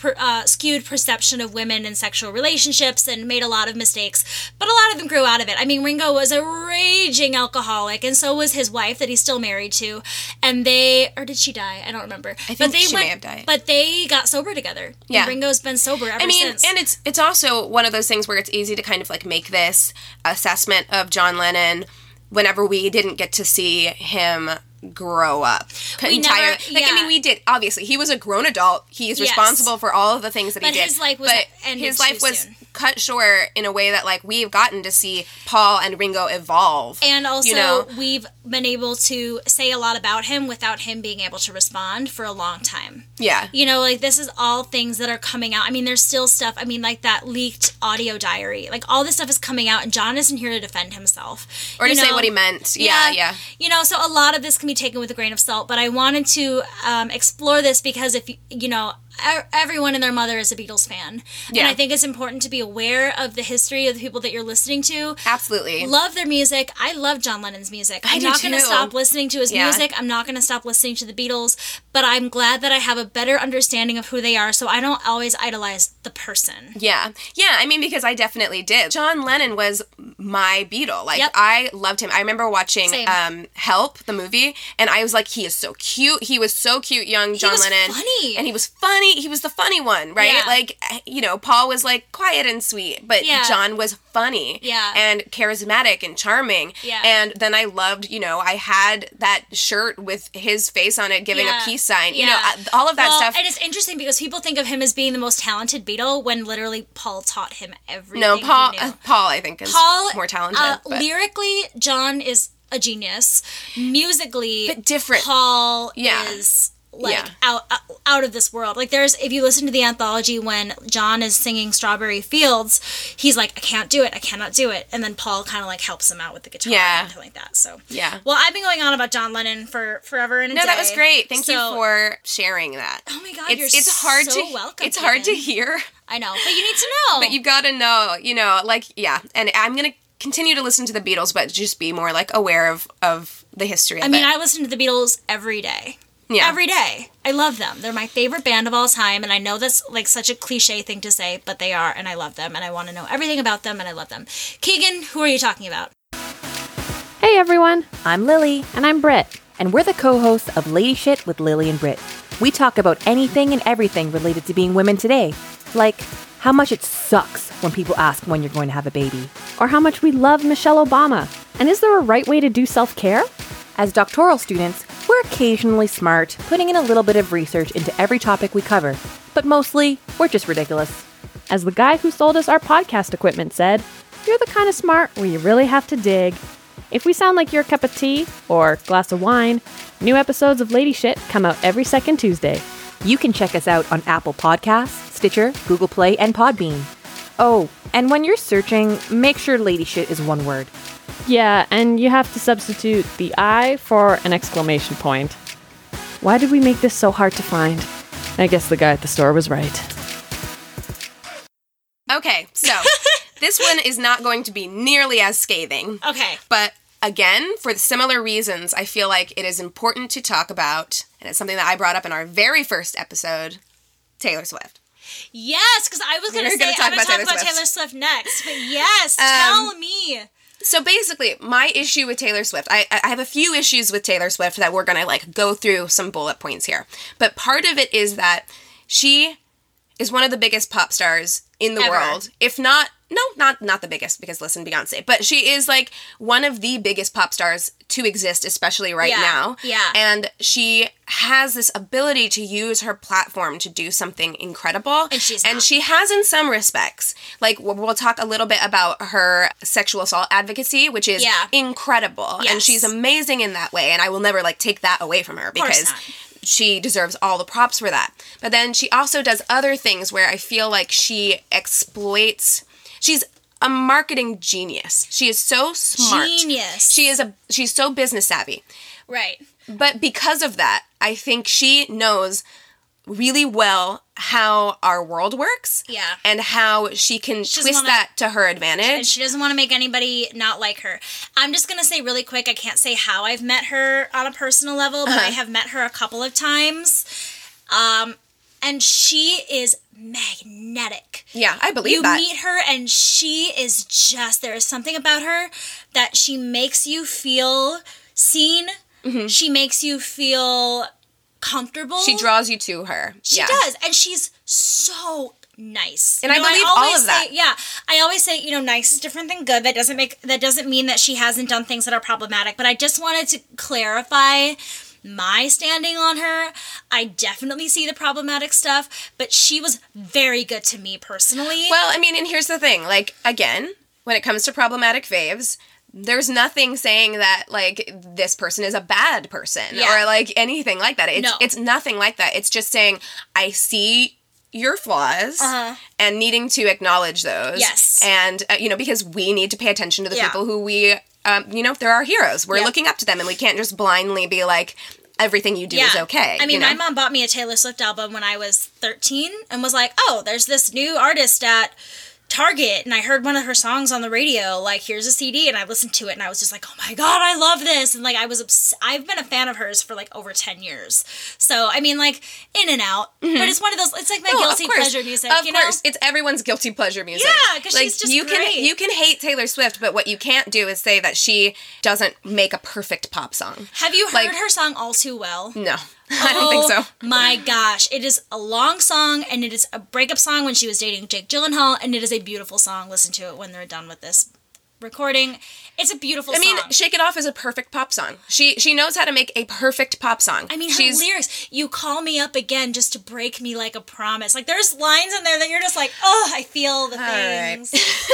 skewed perception of women and sexual relationships and made a lot of mistakes. But a lot of them grew out of it. I mean, Ringo was a raging alcoholic, and so was his wife that he's still married to. And or did she die? I don't remember. I think she may have died. But they got sober together. Yeah. And Ringo's been sober ever since. And it's also one of those things where it's easy to kind of like make this assessment of John Lennon whenever we didn't get to see him grow up. We never- I mean, we did. Obviously, he was a grown adult. He's Yes. responsible for all of the things that he But did. his life was ended his life too was soon. cut short in a way that like we've gotten to see Paul and Ringo evolve. And also, you know? we've been able to say a lot about him without him being able to respond for a long time. Yeah. Like, this is all things that are coming out. I mean, there's still stuff, like that leaked audio diary. Like, all this stuff is coming out, and John isn't here to defend himself. Or to say what he meant. Yeah. So a lot of this can be taken with a grain of salt, but I wanted to explore this because if, everyone and their mother is a Beatles fan. Yeah. And I think it's important to be aware of the history of the people that you're listening to. Absolutely. Love their music. I love John Lennon's music. I'm do not going to too. stop listening to his Yeah. music. I'm not going to stop listening to the Beatles, but I'm glad that I have a better understanding of who they are, so I don't always idolize the person. Yeah. I mean, because I definitely did. John Lennon was my Beatle. Like, Yep. I loved him. I remember watching Same. Help, the movie, and I was like, he is so cute. He was so cute, young John was Lennon. funny. And he was funny. He was the funny one, right? Yeah. Like, Paul was like quiet and sweet, but Yeah. John was funny. Yeah. And charismatic and charming. Yeah. And then I loved, I had that shirt with his face on it giving Yeah. a peace sign. Yeah. All of that stuff. And it's interesting because people think of him as being the most talented Beatle when literally Paul taught him everything. No, Paul, he knew. I think, is more talented. but- Lyrically, John is a genius. Musically, But different. Paul Yeah. is like Yeah. out of this world. Like, if you listen to the anthology when John is singing Strawberry Fields, he's like, I can't do it, I cannot do it, and then Paul kind of like helps him out with the guitar Yeah. and something like that. So Yeah. well, I've been going on about John Lennon for forever and a day. No, that was great. Thank you So- for sharing that. Oh my God, It's hard so to welcome. It's hard to Hayden. hear, I know, but you need to know. but you got to know, and I'm going to continue to listen to the Beatles, but just be more like aware of the history of I mean, it. I listen to the Beatles every day. Yeah. Every day. I love them. They're my favorite band of all time, and I know that's like such a cliche thing to say, but they are, and I love them, and I want to know everything about them, and I love them. Keegan, who are you talking about? Hey everyone, I'm Lily. And I'm Britt. And we're the co-hosts of Lady Shit with Lily and Britt. We talk about anything and everything related to being women today. Like how much it sucks when people ask when you're going to have a baby. Or how much we love Michelle Obama. And is there a right way to do self-care? As doctoral students, we're occasionally smart, putting in a little bit of research into every topic we cover. But mostly, we're just ridiculous. As the guy who sold us our podcast equipment said, you're the kind of smart where you really have to dig. If we sound like your cup of tea or glass of wine, new episodes of Lady Shit come out every second Tuesday. You can check us out on Apple Podcasts, Stitcher, Google Play, and Podbean. Oh, and when you're searching, make sure Lady Shit is one word. Yeah, and you have to substitute the I for an exclamation point. Why did we make this so hard to find? I guess the guy at the store was right. Okay, so this one is not going to be nearly as scathing. Okay. But again, for similar reasons, I feel like it is important to talk about, and it's something that I brought up in our very first episode, Taylor Swift. Yes, because I was going to say I'm going to talk about Taylor Swift next. But yes, tell me. So basically, my issue with Taylor Swift, I have a few issues with Taylor Swift that we're going to like go through some bullet points here. But part of it is that she is one of the biggest pop stars in the world. If not, not the biggest, because listen, Beyonce. But she is like one of the biggest pop stars to exist, especially right now. Yeah. And she has this ability to use her platform to do something incredible. And she has in some respects. Like, we'll talk a little bit about her sexual assault advocacy, which is incredible. Yes. And she's amazing in that way. And I will never, like, take that away from her because she deserves all the props for that. But then she also does other things where I feel like she exploits... She's a marketing genius. She is so smart. Genius. She's so business savvy. Right. But because of that, I think she knows really well how our world works. Yeah. And how she can twist that to her advantage. And she doesn't want to make anybody not like her. I'm just going to say really quick, I can't say how I've met her on a personal level, but I have met her a couple of times. And she is magnetic. Yeah, I believe that. You meet her and she is just, there is something about her that she makes you feel seen. Mm-hmm. She makes you feel comfortable. She draws you to her. She does. And she's so nice. And I believe all of that. I always say, nice is different than good. That doesn't mean that she hasn't done things that are problematic. But I just wanted to clarify my standing on her. I definitely see the problematic stuff, but she was very good to me personally. Well, I mean, and here's the thing. Like, again, when it comes to problematic faves, there's nothing saying that, like, this person is a bad person or, like, anything like that. It's nothing like that. It's just saying, I see your flaws and needing to acknowledge those. Yes. And, because we need to pay attention to the people who we... they're our heroes. We're looking up to them, and we can't just blindly be like, everything you do is okay. I mean, my mom bought me a Taylor Swift album when I was 13 and was like, oh, there's this new artist at Target, and I heard one of her songs on the radio, like, here's a CD, and I listened to it, and I was just like, oh my god, I love this, and, like, I've been a fan of hers for, like, over 10 years, so, I mean, like, in and out, but it's one of those, it's like my guilty pleasure music, Of course, it's everyone's guilty pleasure music. Yeah, because she's just great. You can hate Taylor Swift, but what you can't do is say that she doesn't make a perfect pop song. Have you heard her song All Too Well? No. I don't think so. Oh my gosh. It is a long song, and it is a breakup song when she was dating Jake Gyllenhaal, and it is a beautiful song. Listen to it when they're done with this recording. It's a beautiful song. I mean, Shake It Off is a perfect pop song. She knows how to make a perfect pop song. I mean, her lyrics, you call me up again just to break me like a promise. Like, there's lines in there that you're just like, oh, I feel the things.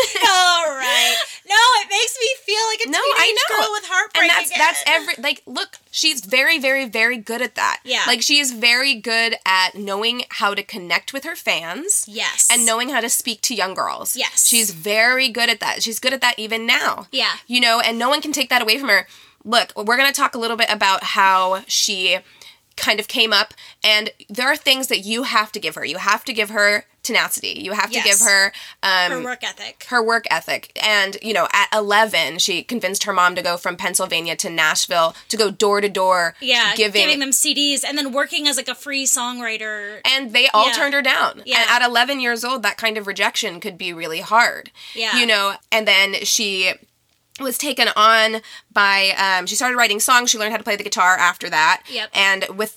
All right. No, it makes me feel like a teenage girl with heartbreak. And that's look, she's very, very, very good at that. Yeah. Like, she is very good at knowing how to connect with her fans. Yes. And knowing how to speak to young girls. Yes. She's very good at that. She's good at that even now. Yeah. And no one can take that away from her. Look, we're going to talk a little bit about how she kind of came up, and there are things that you have to give her. You have to give her tenacity. You have to give her her work ethic. Her work ethic. And, you know, at 11, she convinced her mom to go from Pennsylvania to Nashville to go door to door. Yeah, giving them CDs and then working as like a free songwriter. And they all turned her down. Yeah. And at 11 years old, that kind of rejection could be really hard. Yeah. You know, and then she was taken on by, she started writing songs. She learned how to play the guitar after that. Yep. And with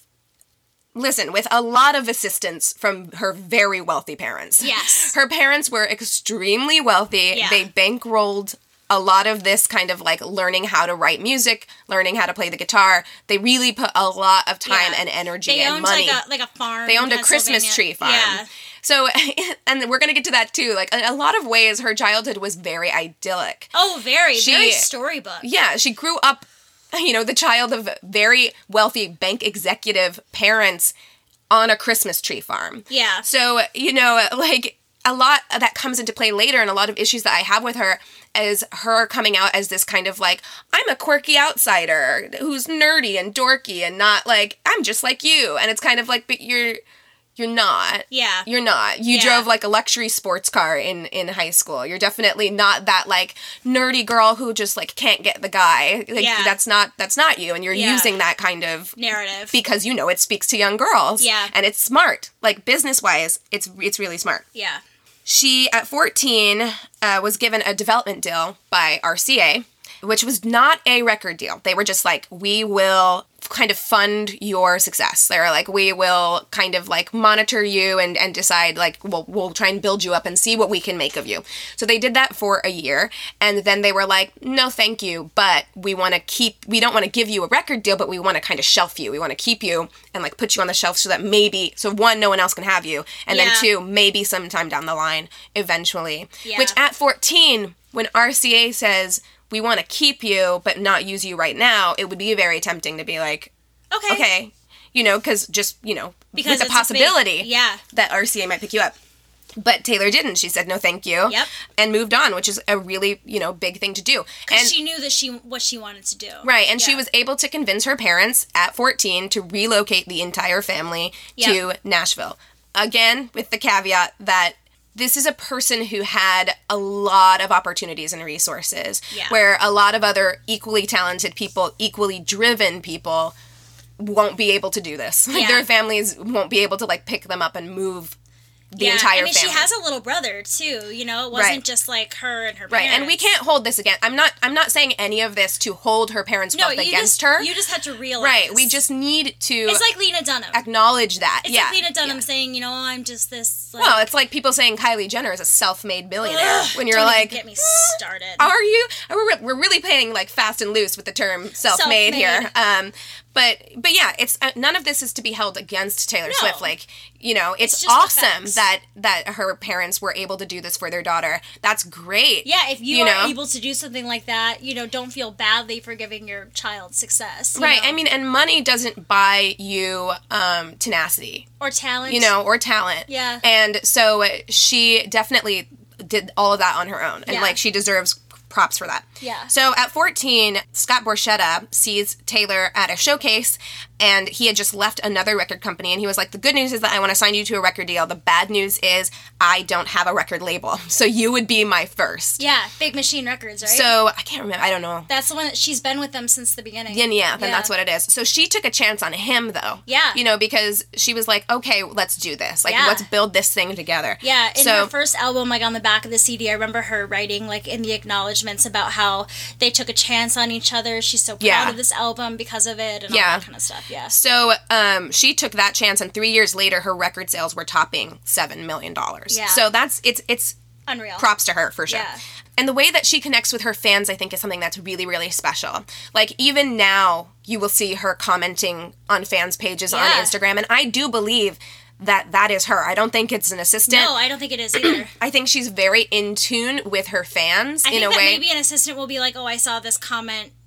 a lot of assistance from her very wealthy parents. Yes. Her parents were extremely wealthy. Yeah. They bankrolled a lot of this kind of like learning how to write music, learning how to play the guitar. They really put a lot of time and energy and money. They owned like a farm. They owned a Christmas tree farm. Yeah. So, and we're going to get to that too. Like, in a lot of ways, her childhood was very idyllic. Oh, very storybook. Yeah, she grew up, you know, the child of very wealthy bank executive parents on a Christmas tree farm. Yeah. So, you know, like, a lot that comes into play later, and a lot of issues that I have with her is her coming out as this kind of like, I'm a quirky outsider who's nerdy and dorky and not like, I'm just like you. And it's kind of like, but you're not. Yeah. You're not. You drove like a luxury sports car in high school. You're definitely not that like nerdy girl who just like can't get the guy. Like that's not you. And you're using that kind of narrative because you know it speaks to young girls. Yeah. And it's smart. Like business wise, it's really smart. Yeah. She at 14 was given a development deal by RCA, which was not a record deal. They were just like, we will kind of fund your success. They're like, we will kind of like monitor you and decide like, we'll try and build you up and see what we can make of you. So they did that for a year. And then they were like, no, thank you. But we don't want to give you a record deal, but we want to kind of shelf you. We want to keep you and like put you on the shelf so that maybe, so one, no one else can have you. And then two, maybe sometime down the line, eventually. Yeah. Which at 14, when RCA says, we want to keep you, but not use you right now, it would be very tempting to be like, okay, you know, because with the possibility that RCA might pick you up. But Taylor didn't. She said, no, thank you. Yep. And moved on, which is a really, big thing to do. Because she knew that what she wanted to do. Right. And she was able to convince her parents at 14 to relocate the entire family to Nashville. Again, with the caveat that this is a person who had a lot of opportunities and resources, where a lot of other equally talented people, equally driven people won't be able to do this. Like their families won't be able to like pick them up and move the entire family. She has a little brother too, you know? It wasn't just like her and her parents. Right, and we can't hold this again. I'm not saying any of this to hold her parents' wealth against her. You just have to realize. Right, we just need to... It's like Lena Dunham. Acknowledge that. It's like Lena Dunham saying, I'm just this... Like, well, it's like people saying Kylie Jenner is a self-made billionaire. When you're don't like... Even get me started. Are you? We're really playing like fast and loose with the term self-made here. But yeah, it's none of this is to be held against Taylor Swift. Like, it's awesome that her parents were able to do this for their daughter. That's great. Yeah, if you are able to do something like that, don't feel badly for giving your child success. Right. I mean, and money doesn't buy you tenacity. Or talent. Or talent. Yeah. And so she definitely did all of that on her own. And like she deserves props for that. Yeah. So at 14, Scott Borchetta sees Taylor at a showcase, and he had just left another record company, and he was like, the good news is that I want to sign you to a record deal. The bad news is I don't have a record label, so you would be my first. Yeah, Big Machine Records, right? So, I can't remember, I don't know. That's the one that she's been with them since the beginning. Then that's what it is. So she took a chance on him, though. Yeah. Because she was like, okay, let's do this. Like, let's build this thing together. Yeah, in her first album, like on the back of the CD, I remember her writing, like, in the acknowledgments about how they took a chance on each other. She's so proud of this album because of it and all that kind of stuff. Yeah. So she took that chance, and 3 years later, her record sales were topping $7 million. Yeah. So it's unreal. Props to her for sure. Yeah. And the way that she connects with her fans, I think, is something that's really, really special. Like, even now, you will see her commenting on fans' pages on Instagram, and I do believe that is her. I don't think it's an assistant. No, I don't think it is either. I think she's very in tune with her fans in a way. Maybe an assistant will be like, oh, I saw this comment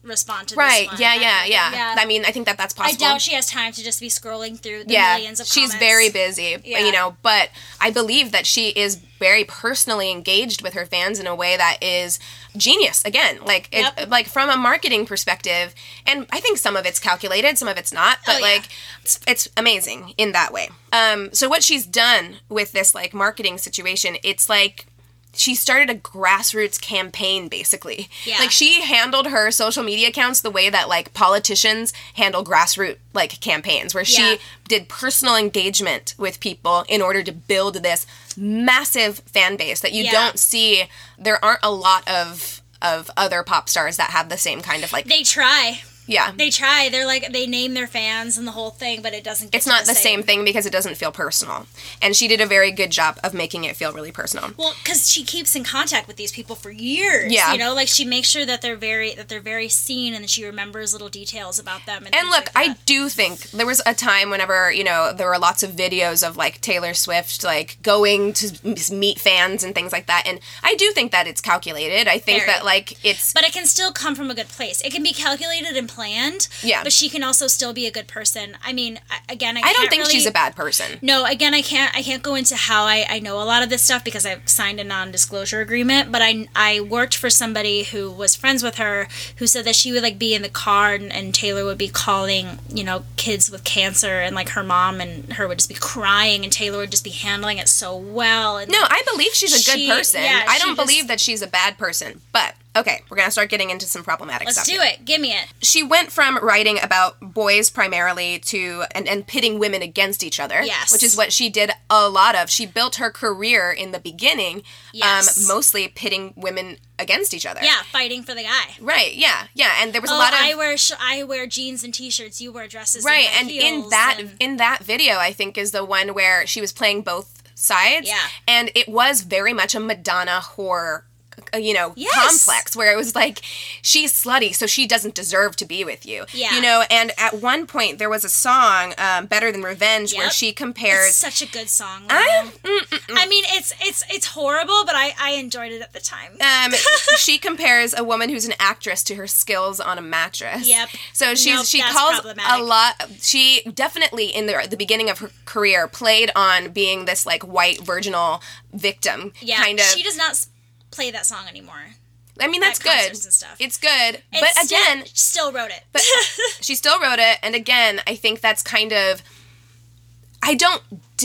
respond to Right. this one. Yeah. I mean, I think that's I possible. doubt she has time to just be scrolling through the millions of comments. She's very busy, Yeah. but I believe that she is very personally engaged with her fans in a way that is genius. Again, like like from a marketing perspective, and I think some of it's calculated, some of it's not, but it's amazing in that way. So what she's done with this like marketing situation, it's like she started a grassroots campaign, basically. Yeah. Like, she handled her social media accounts the way that, like, politicians handle grassroots, like, campaigns, where she did personal engagement with people in order to build this massive fan base that you don't see. There aren't a lot of other pop stars that have the same kind of, like... They try. Yeah. They try. They're like, they name their fans and the whole thing, but it doesn't get It's not the same thing because it doesn't feel personal. And she did a very good job of making it feel really personal. Well, because she keeps in contact with these people for years. Yeah. You know, like she makes sure that they're very seen, and she remembers little details about them. And look, I do think there was a time whenever, there were lots of videos of, like, Taylor Swift, like, going to meet fans and things like that. And I do think that it's calculated. I think that, like, it's... But it can still come from a good place. It can be calculated and planned. Yeah. But she can also still be a good person. I mean, again, I don't think she's a bad person. No, again, I can't go into how I know a lot of this stuff because I've signed a non-disclosure agreement, but I worked for somebody who was friends with her who said that she would, like, be in the car and Taylor would be calling, kids with cancer, and, like, her mom and her would just be crying, and Taylor would just be handling it so well. And no, I believe she's a good person. Yeah, I don't believe that she's a bad person, but... Okay, we're going to start getting into some problematic stuff. Let's do it. Give me it. She went from writing about boys primarily to and pitting women against each other, yes, which is what she did a lot of. She built her career in the beginning, mostly pitting women against each other. Yeah, fighting for the guy. Right. Yeah. And there was a lot of I wear jeans and t-shirts. You wear dresses. Right, and in that video, I think is the one where she was playing both sides. Yeah, and it was very much a Madonna whore. Complex where it was like, she's slutty, so she doesn't deserve to be with you. Yeah. And at one point there was a song, Better Than Revenge, where she compares... It's such a good song. I mean, it's horrible, but I enjoyed it at the time. She compares a woman who's an actress to her skills on a mattress. Yep. So she calls a lot... She definitely, in the beginning of her career, played on being this, like, white, virginal victim. Yeah, kind of. She does not play that song anymore. I mean, that's good. And stuff. It's good. But again... Still wrote it. But she still wrote it, and again, I think that's kind of... I don't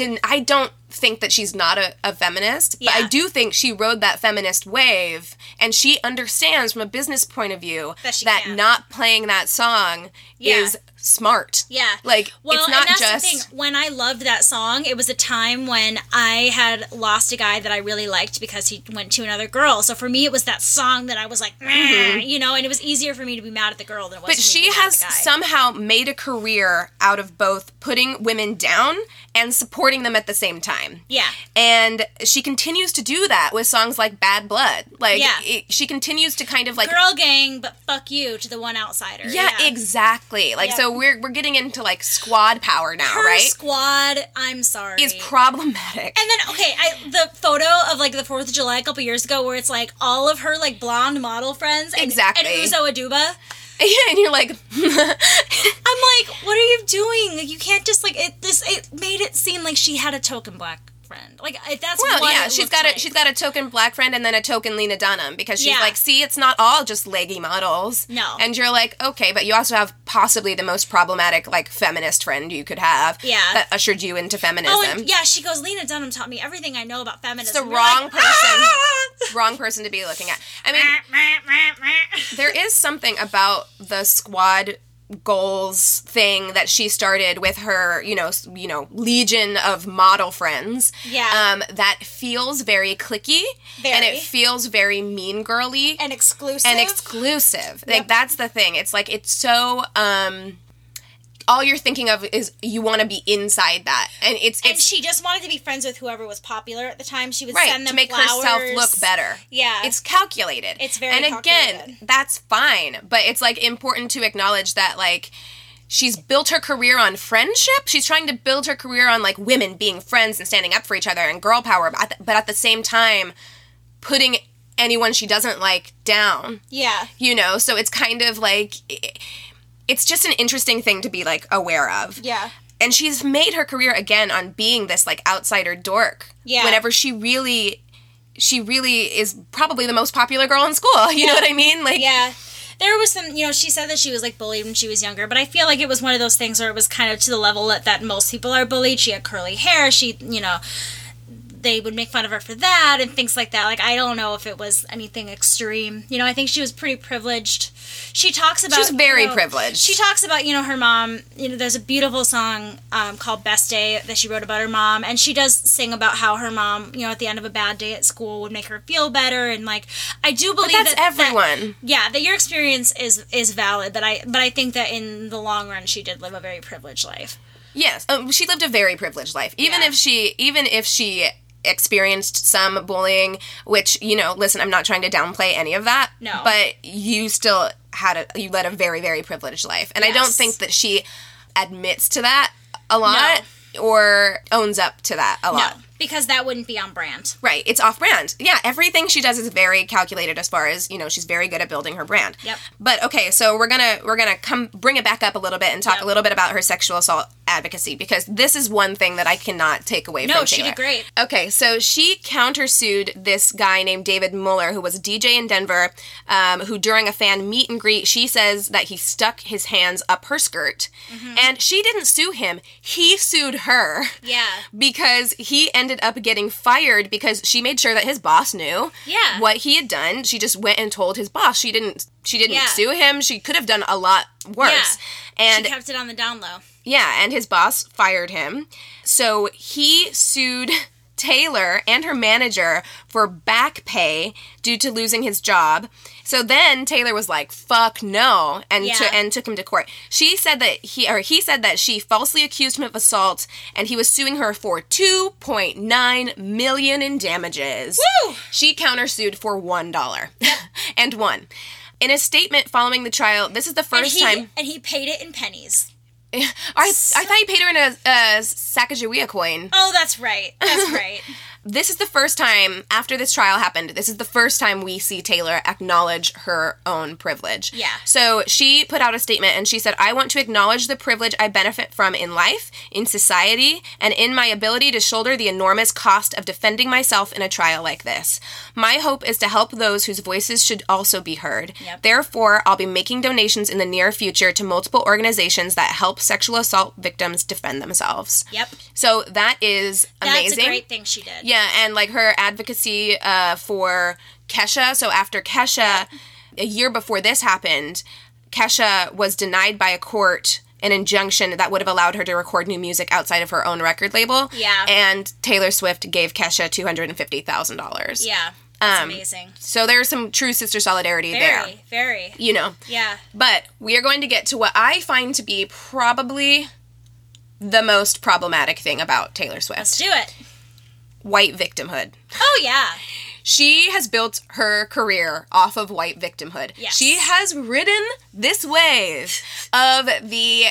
think that she's not a feminist, but I do think she rode that feminist wave, and she understands from a business point of view that not playing that song is smart. Yeah. Like, well, it's not and that's just... the thing. When I loved that song, it was a time when I had lost a guy that I really liked because he went to another girl. So for me, it was that song that I was like, and it was easier for me to be mad at the girl than it was But for me to she be mad at has the guy. somehow made a career out of both putting women down and supporting them at the same time. Yeah. And she continues to do that with songs like Bad Blood. Like, she continues to kind of, like... Girl gang, but fuck you to the one outsider. Yeah, exactly. Like, so we're getting into, like, squad power now, Her right? squad, I'm sorry, is problematic. And then, the photo of, like, the 4th of July a couple years ago where it's, like, all of her, like, blonde model friends. And Uzo Aduba. Yeah, and you're like... I'm like, what are you doing? Like, you can't just, like, it made it seem like she had a token black friend. Like, that's she's got a token black friend and then a token Lena Dunham, because she's like, see, it's not all just leggy models. No. And you're like, okay, but you also have possibly the most problematic, like, feminist friend you could have. Yeah. That ushered you into feminism. Oh, and she goes, Lena Dunham taught me everything I know about feminism. It's the wrong person. Wrong person to be looking at. I mean, there is something about the squad goals thing that she started with her, legion of model friends. Yeah. That feels very cliquey. And it feels very mean girly. And exclusive. Like, that's the thing. It's like, it's so, all you're thinking of is you want to be inside that. And she just wanted to be friends with whoever was popular at the time. She would send them to make flowers. herself look better. Yeah. It's calculated. It's very calculated. calculated. And again, that's fine. But it's, like, important to acknowledge that, like, she's built her career on friendship. She's trying to build her career on, like, women being friends and standing up for each other and girl power. But at the same time, putting anyone she doesn't like down. Yeah. You know, so it's kind of like, it's just an interesting thing to be, like, aware of. Yeah. And she's made her career again on being this, like, outsider dork. Yeah. Whenever she really is probably the most popular girl in school. You know what I mean? Like, yeah. There was some, she said that she was, like, bullied when she was younger, but I feel like it was one of those things where it was kind of to the level that most people are bullied. She had curly hair. She, they would make fun of her for that and things like that. Like, I don't know if it was anything extreme. I think she was pretty privileged. She talks about... She's very privileged. She talks about, her mom. There's a beautiful song called Best Day that she wrote about her mom, and she does sing about how her mom, at the end of a bad day at school would make her feel better, and, like, I do believe but that's everyone. That your experience is valid, but I think that in the long run she did live a very privileged life. Yes, she lived a very privileged life. Even if she experienced some bullying, which, listen, I'm not trying to downplay any of that. No. But you still you led a very, very privileged life. And I don't think that she admits to that a lot or owns up to that a lot. No, because that wouldn't be on brand. Right, it's off brand. Yeah, everything she does is very calculated as far as, she's very good at building her brand. Yep. But okay, so we're gonna come bring it back up a little bit and talk a little bit about her sexual assault advocacy, because this is one thing that I cannot take away from Taylor. No, she did great. Okay, so she countersued this guy named David Muller, who was a DJ in Denver, who during a fan meet and greet, she says that he stuck his hands up her skirt, and she didn't sue him. He sued her. Yeah. Because he ended up getting fired because she made sure that his boss knew what he had done. She just went and told his boss. She didn't sue him. She could have done a lot worse. Yeah. And she kept it on the down low. Yeah, and his boss fired him. So he sued Taylor and her manager for back pay due to losing his job. So then Taylor was like, fuck no, and took him to court. He said that she falsely accused him of assault, and he was suing her for $2.9 million in damages. Woo! She countersued for $1 and won. In a statement following the trial, this is the first time... And he paid it in pennies. I thought he paid her in a Sacagawea coin. Oh, that's right. That's right. This is the first time, after this trial happened, this is the first time we see Taylor acknowledge her own privilege. Yeah. So she put out a statement and she said, I want to acknowledge the privilege I benefit from in life, in society, and in my ability to shoulder the enormous cost of defending myself in a trial like this. My hope is to help those whose voices should also be heard. Yep. Therefore, I'll be making donations in the near future to multiple organizations that help sexual assault victims defend themselves. Yep. So that is amazing. That's a great thing she did. Yeah, and like her advocacy for Kesha. So after Kesha, a year before this happened, Kesha was denied by a court an injunction that would have allowed her to record new music outside of her own record label. Yeah. And Taylor Swift gave Kesha $250,000. Yeah. That's amazing. So there's some true sister solidarity there. Very. Yeah. But we are going to get to what I find to be probably the most problematic thing about Taylor Swift. Let's do it. White victimhood. Oh, yeah. She has built her career off of white victimhood. Yes. She has ridden this wave of the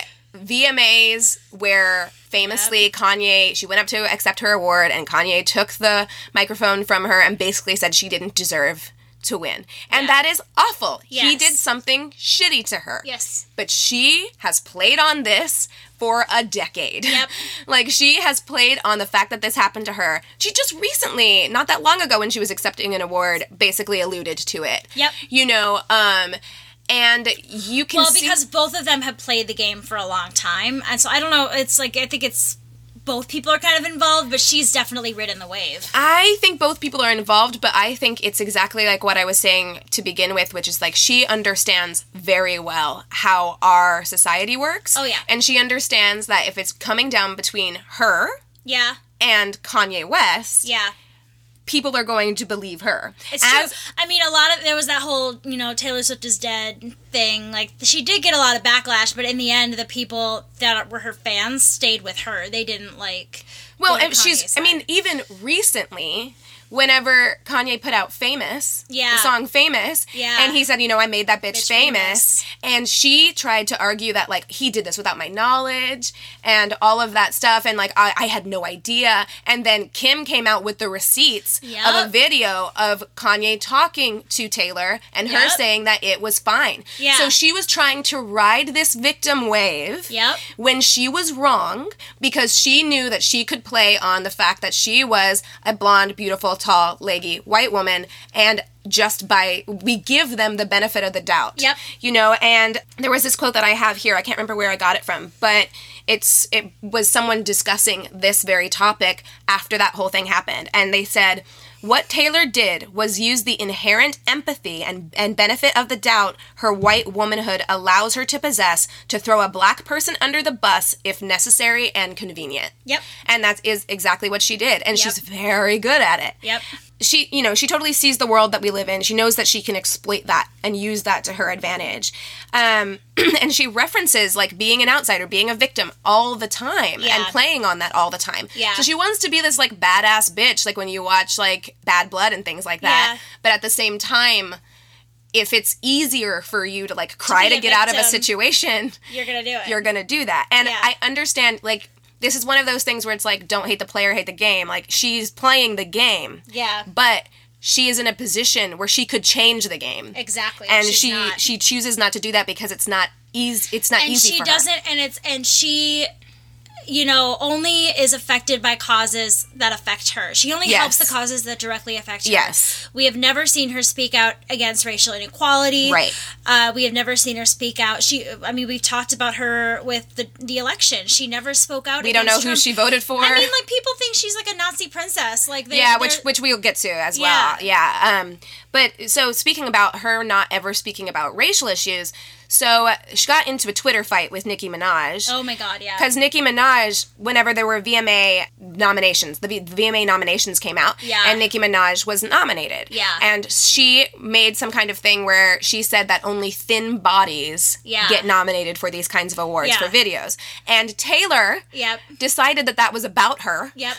VMAs where famously Kanye, she went up to accept her award and Kanye took the microphone from her and basically said she didn't deserve to win. And that is awful. Yes. He did something shitty to her. Yes. But she has played on this for a decade. Yep. Like, she has played on the fact that this happened to her. She just recently, not that long ago when she was accepting an award, basically alluded to it. Yep. And you can see... Well, because both of them have played the game for a long time. And so I don't know, it's like, I think it's... Both people are kind of involved, but she's definitely ridden the wave. I think both people are involved, but I think it's exactly like what I was saying to begin with, which is like she understands very well how our society works. Oh, yeah. And she understands that if it's coming down between her Yeah. and Kanye West, Yeah. people are going to believe her. It's true. I mean, there was that whole, Taylor Swift is dead thing. Like, she did get a lot of backlash, but in the end, the people that were her fans stayed with her. They didn't, Well, go to and she's, Kanye's I mean, side. even recently, whenever Kanye put out Famous, Yeah. the song Famous, Yeah. and he said, you know, I made that bitch famous. famous. And she tried to argue that, like, he did this without my knowledge and all of that stuff, and, like, I had no idea. And then Kim came out with the receipts of a Yep. video of Kanye talking to Taylor and her Yep. saying that it was fine. Yeah. So she was trying to ride this victim wave Yep. when she was wrong because she knew that she could play on the fact that she was a blonde, beautiful, tall, leggy white woman, and we give them the benefit of the doubt. Yep. You know, and there was this quote that I have here. I can't remember where I got it from, but it was someone discussing this very topic after that whole thing happened, and they said, what Taylor did was use the inherent empathy and benefit of the doubt her white womanhood allows her to possess to throw a black person under the bus if necessary and convenient. Yep. And that is exactly what she did. And Yep. she's very good at it. Yep. She, you know, she totally sees the world that we live in. She knows that she can exploit that and use that to her advantage. And she references, like, being an outsider, being a victim all the time Yeah. and playing on that all the time. Yeah. So she wants to be this, like, badass bitch, like when you watch, like, Bad Blood and things like that. Yeah. But at the same time, if it's easier for you to, like, cry be to a get out of a victim. situation, You're gonna do it. you're gonna do that. And Yeah. I understand, like, this is one of those things where it's like, don't hate the player, hate the game. Like, she's playing the game. Yeah. But she is in a position where she could change the game. Exactly. And She's she not. she chooses not to do that because it's not easy. It's not And easy she for doesn't, and she, you know, only is affected by causes that affect her. She only helps Yes. the causes that directly affect her. Yes. We have never seen her speak out against racial inequality. Right. We have never seen her speak out. We've talked about her with the election. She never spoke out. We don't know against who Trump. she voted for. I mean, like, people think she's like a Nazi princess. Like, Yeah, which we'll get to as well. Yeah. But so speaking about her not ever speaking about racial issues, so she got into a Twitter fight with Nicki Minaj. Oh my God, yeah. Because Nicki Minaj, whenever there were VMA nominations, the VMA nominations came out, Yeah. and Nicki Minaj was nominated. Yeah. And she made some kind of thing where she said that only thin bodies Yeah. get nominated for these kinds of awards Yeah. for videos. And Taylor Yep. decided that that was about her. Yep.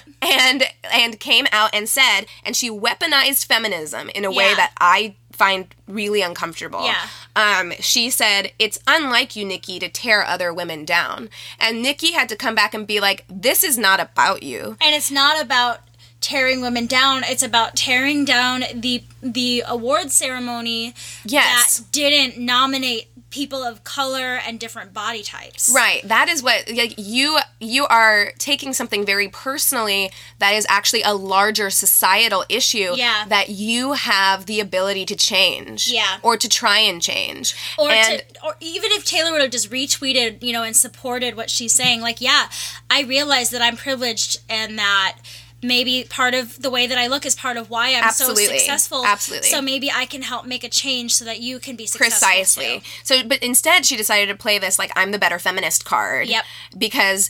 And came out and said, and she weaponized feminism in a way Yeah. that I find really uncomfortable. Yeah. She said, it's unlike you, Nikki, to tear other women down. And Nikki had to come back and be like, this is not about you. And it's not about tearing women down. It's about tearing down the award ceremony Yes. that didn't nominate people of color and different body types. Right. That is what, like, you are taking something very personally that is actually a larger societal issue Yeah. that you have the ability to change. Yeah. Or to try and change. Or and even if Taylor would have just retweeted, you know, and supported what she's saying, like, yeah, I realize that I'm privileged and that maybe part of the way that I look is part of why I'm Absolutely. so successful. Absolutely. So maybe I can help make a change so that you can be successful. Precisely. too. So, but instead, she decided to play this, like, I'm the better feminist card. Yep. Because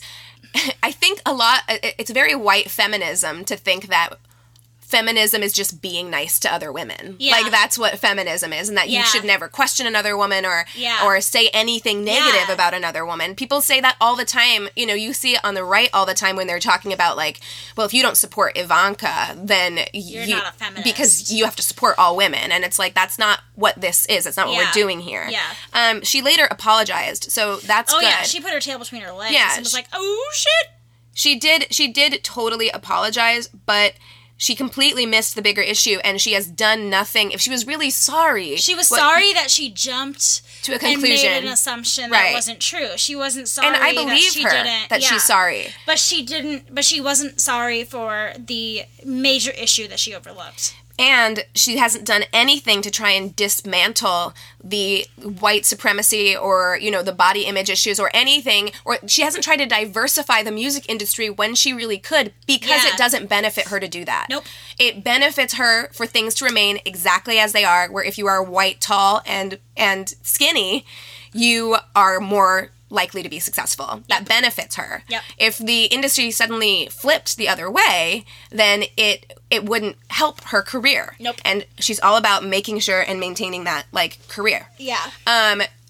I think it's very white feminism to think that feminism is just being nice to other women. Yeah. Like, that's what feminism is, and that you Yeah. should never question another woman or Yeah. say anything negative Yeah. about another woman. People say that all the time. You know, you see it on the right all the time when they're talking about, like, well, if you don't support Ivanka, then You're you, not a feminist. because you have to support all women. And it's like, that's not what this is. That's not what Yeah. we're doing here. Yeah. She later apologized, so that's Oh good. yeah, she put her tail between her legs Yeah, and was like, "Oh shit." She did totally apologize, but she completely missed the bigger issue, and she has done nothing. If she was really sorry, She was what- sorry that she jumped to a and conclusion, made an assumption Right. that wasn't true. She wasn't sorry, and I that believe she her didn't, that yeah. she's sorry. But she didn't. But she wasn't sorry for the major issue that she overlooked. And she hasn't done anything to try and dismantle the white supremacy or, you know, the body image issues or anything. Or she hasn't tried to diversify the music industry when she really could, because Yeah. it doesn't benefit her to do that. Nope. It benefits her for things to remain exactly as they are, where if you are white, tall, and skinny, you are more likely to be successful. That benefits her. Yep. If the industry suddenly flipped the other way, then it wouldn't help her career. Nope. And she's all about making sure and maintaining that, like, career. Yeah.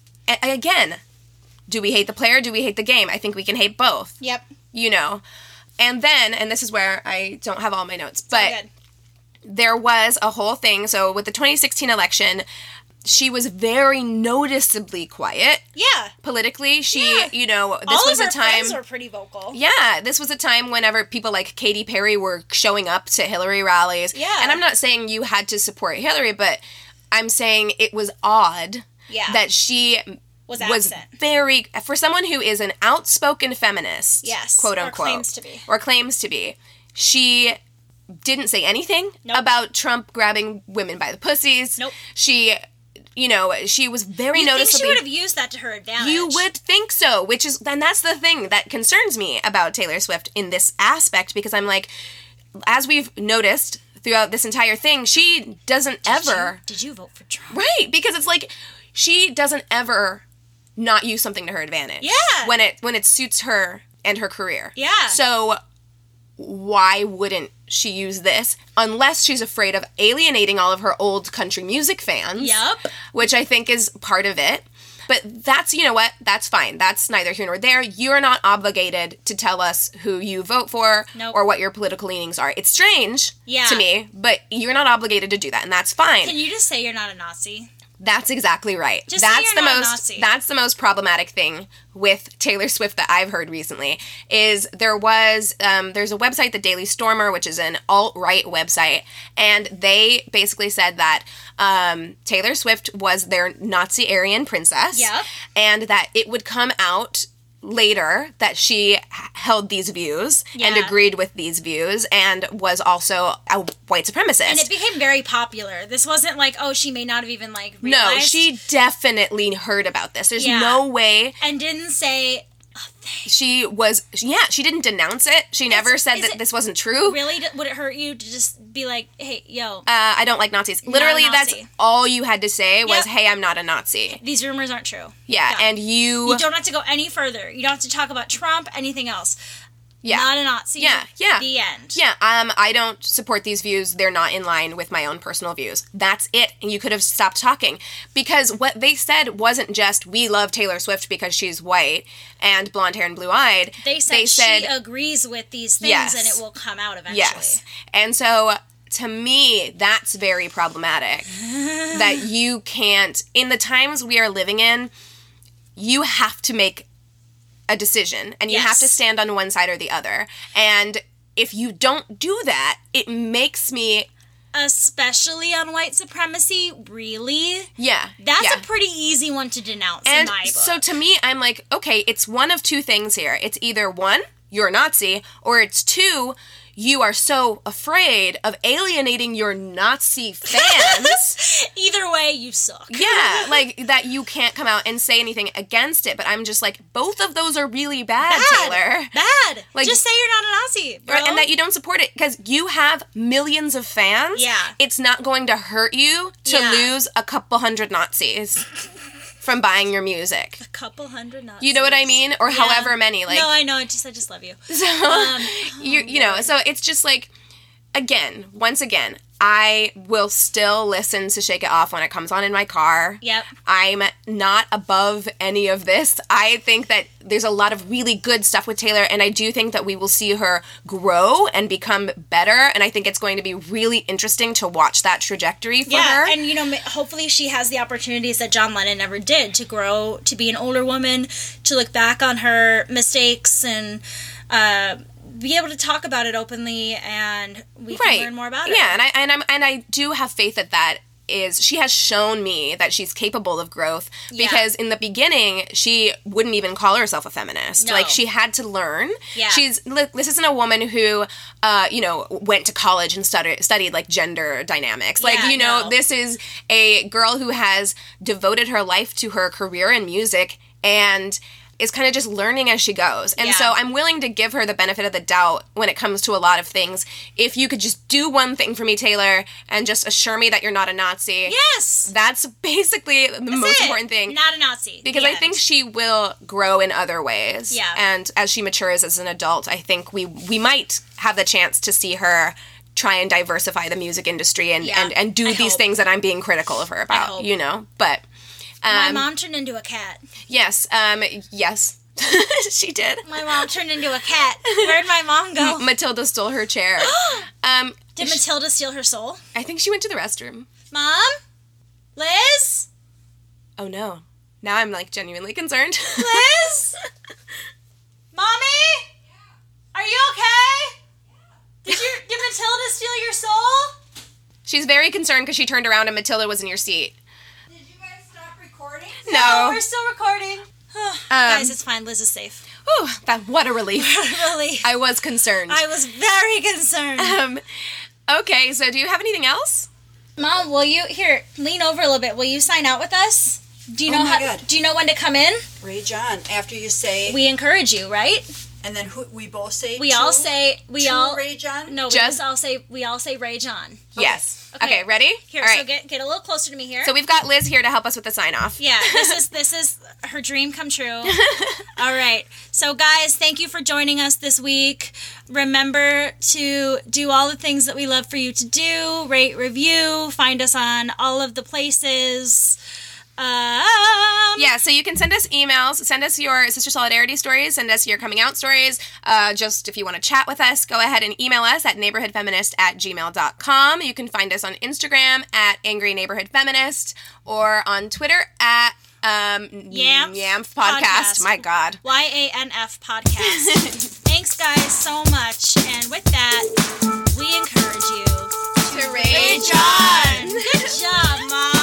Again, do we hate the player? Do we hate the game? I think we can hate both. Yep. You know, And then, and this is where I don't have all my notes, but Good. there was a whole thing. So with the 2016 election, she was very noticeably quiet. Yeah. Politically, she, Yeah. you know, this All was of a her time. friends were pretty vocal. Yeah, this was a time whenever people like Katy Perry were showing up to Hillary rallies. Yeah. And I'm not saying you had to support Hillary, but I'm saying it was odd that she Was was absent. very, for someone who is an outspoken feminist, Yes. quote Or unquote, claims to be. she didn't say anything Nope. about Trump grabbing women by the pussies. Nope. She, you know, she was very You think she noticeably. would have used that to her advantage? You would think so, which is, and that's the thing that concerns me about Taylor Swift in this aspect, because I'm like, as we've noticed throughout this entire thing, she doesn't ever. Did you vote for Trump? Right, because it's like, she doesn't ever not use something to her advantage. Yeah. When it suits her and her career. Yeah. So why wouldn't she use this unless she's afraid of alienating all of her old country music fans? Yep. Which I think is part of it. But that's, you know what, that's fine. That's neither here nor there. You're not obligated to tell us who you vote for Nope. or what your political leanings are. It's strange Yeah. to me, but you're not obligated to do that, and that's fine. Can you just say you're not a Nazi? That's exactly right. Just say That's you're the not a most Nazi. that's the most problematic thing with Taylor Swift that I've heard recently is there's a website, the Daily Stormer, which is an alt-right website, and they basically said that Taylor Swift was their Nazi Aryan princess, Yep. and that it would come out later that she held these views and Yeah. agreed with these views and was also a white supremacist. And it became very popular. This wasn't like, oh, she may not have even like No, realized. she definitely heard about this. There's Yeah. no way And didn't say, she didn't denounce it. She never said is that it- this wasn't true. really, would it hurt you to just be like, hey, yo, I don't like Nazis. Literally, that's Nazi. all you had to say was, Yep. hey, I'm not a Nazi. these rumors aren't true. Yeah, Done. and You don't have to go any further. You don't have to talk about Trump, anything else. yeah. Not a Nazi. Yeah, yeah. The end. Yeah, I don't support these views. They're not in line with my own personal views. That's it. And you could have stopped talking. Because what they said wasn't just, we love Taylor Swift because she's white and blonde hair and blue-eyed. They said she agrees with these things Yes. and it will come out eventually. Yes. And so, to me, that's very problematic. That you can't, in the times we are living in, you have to make a decision and you have Yes. to stand on one side or the other. And if you don't do that, it makes me, Especially on white supremacy, really? yeah. That's yeah. a pretty easy one to denounce in And my book. so to me, I'm like, okay, it's one of two things here. It's either one, you're a Nazi, or it's two, you are so afraid of alienating your Nazi fans. Either way, you suck. Yeah, like that you can't come out and say anything against it, but I'm just like, both of those are really bad, Taylor. Bad. Like- Just say you're not a Nazi, bro. And that you don't support it because you have millions of fans. Yeah. It's not going to hurt you to Yeah. lose a couple hundred Nazis from buying your music. a couple hundred Nazis. You know what I mean? Or Yeah. however many. Like, no, I know. I just love you. so, you know, so it's just like, again, once again, I will still listen to Shake It Off when it comes on in my car. Yep. I'm not above any of this. I think that there's a lot of really good stuff with Taylor, and I do think that we will see her grow and become better, and I think it's going to be really interesting to watch that trajectory for her. And you know, hopefully she has the opportunities that John Lennon never did to grow, to be an older woman, to look back on her mistakes and be able to talk about it openly, and we can learn more about it. Yeah, and I do have faith that she has shown me that she's capable of growth, because in the beginning she wouldn't even call herself a feminist. No. Like, she had to learn. Yeah. This isn't a woman who went to college and studied like gender dynamics. Like, Yeah, no. this is a girl who has devoted her life to her career in music and is kind of just learning as she goes. And Yeah. so I'm willing to give her the benefit of the doubt when it comes to a lot of things. If you could just do one thing for me, Taylor, and just assure me that you're not a Nazi. Yes. That's basically the most it. important thing. Not a Nazi. Because The I think end. she will grow in other ways. Yeah. And as she matures as an adult, I think we might have the chance to see her try and diversify the music industry and do I these hope. things that I'm being critical of her about, hope. you know? But My mom turned into a cat. yes, yes. She did. My mom turned into a cat. Where'd my mom go? Matilda stole her chair. Did Matilda steal her soul? I think she went to the restroom. Mom? Liz? Oh no. Now I'm like genuinely concerned. Liz? Mommy? Are you okay? Did Matilda steal your soul? She's very concerned because she turned around and Matilda was in your seat. Did you guys stop recording? No. We're still recording. Guys, it's fine. Liz is safe. Whew, what a relief. Really? I was concerned. I was very concerned. Okay, so do you have anything else? Mom, will you lean over a little bit? Will you sign out with us? Do you know God. Do you know when to come in? Ray John, after you say, We encourage you, right? and then we both say We all say Ray John? No, we all say Ray John. Yes. Okay. Okay, ready? Here, All right. so get a little closer to me here. So we've got Liz here to help us with the sign off. Yeah, this is her dream come true. All right. So guys, thank you for joining us this week. Remember to do all the things that we love for you to do. Rate, review, find us on all of the places. Yeah, so you can send us emails, send us your sister solidarity stories, send us your coming out stories. Just if you want to chat with us, go ahead and email us at neighborhoodfeminist@gmail.com. You can find us on Instagram at Angry Neighborhood Feminist or on Twitter at YANF Podcast. My God. YANF Podcast. Thanks guys so much. And with that, we encourage you To Ray John. Good job, Mom.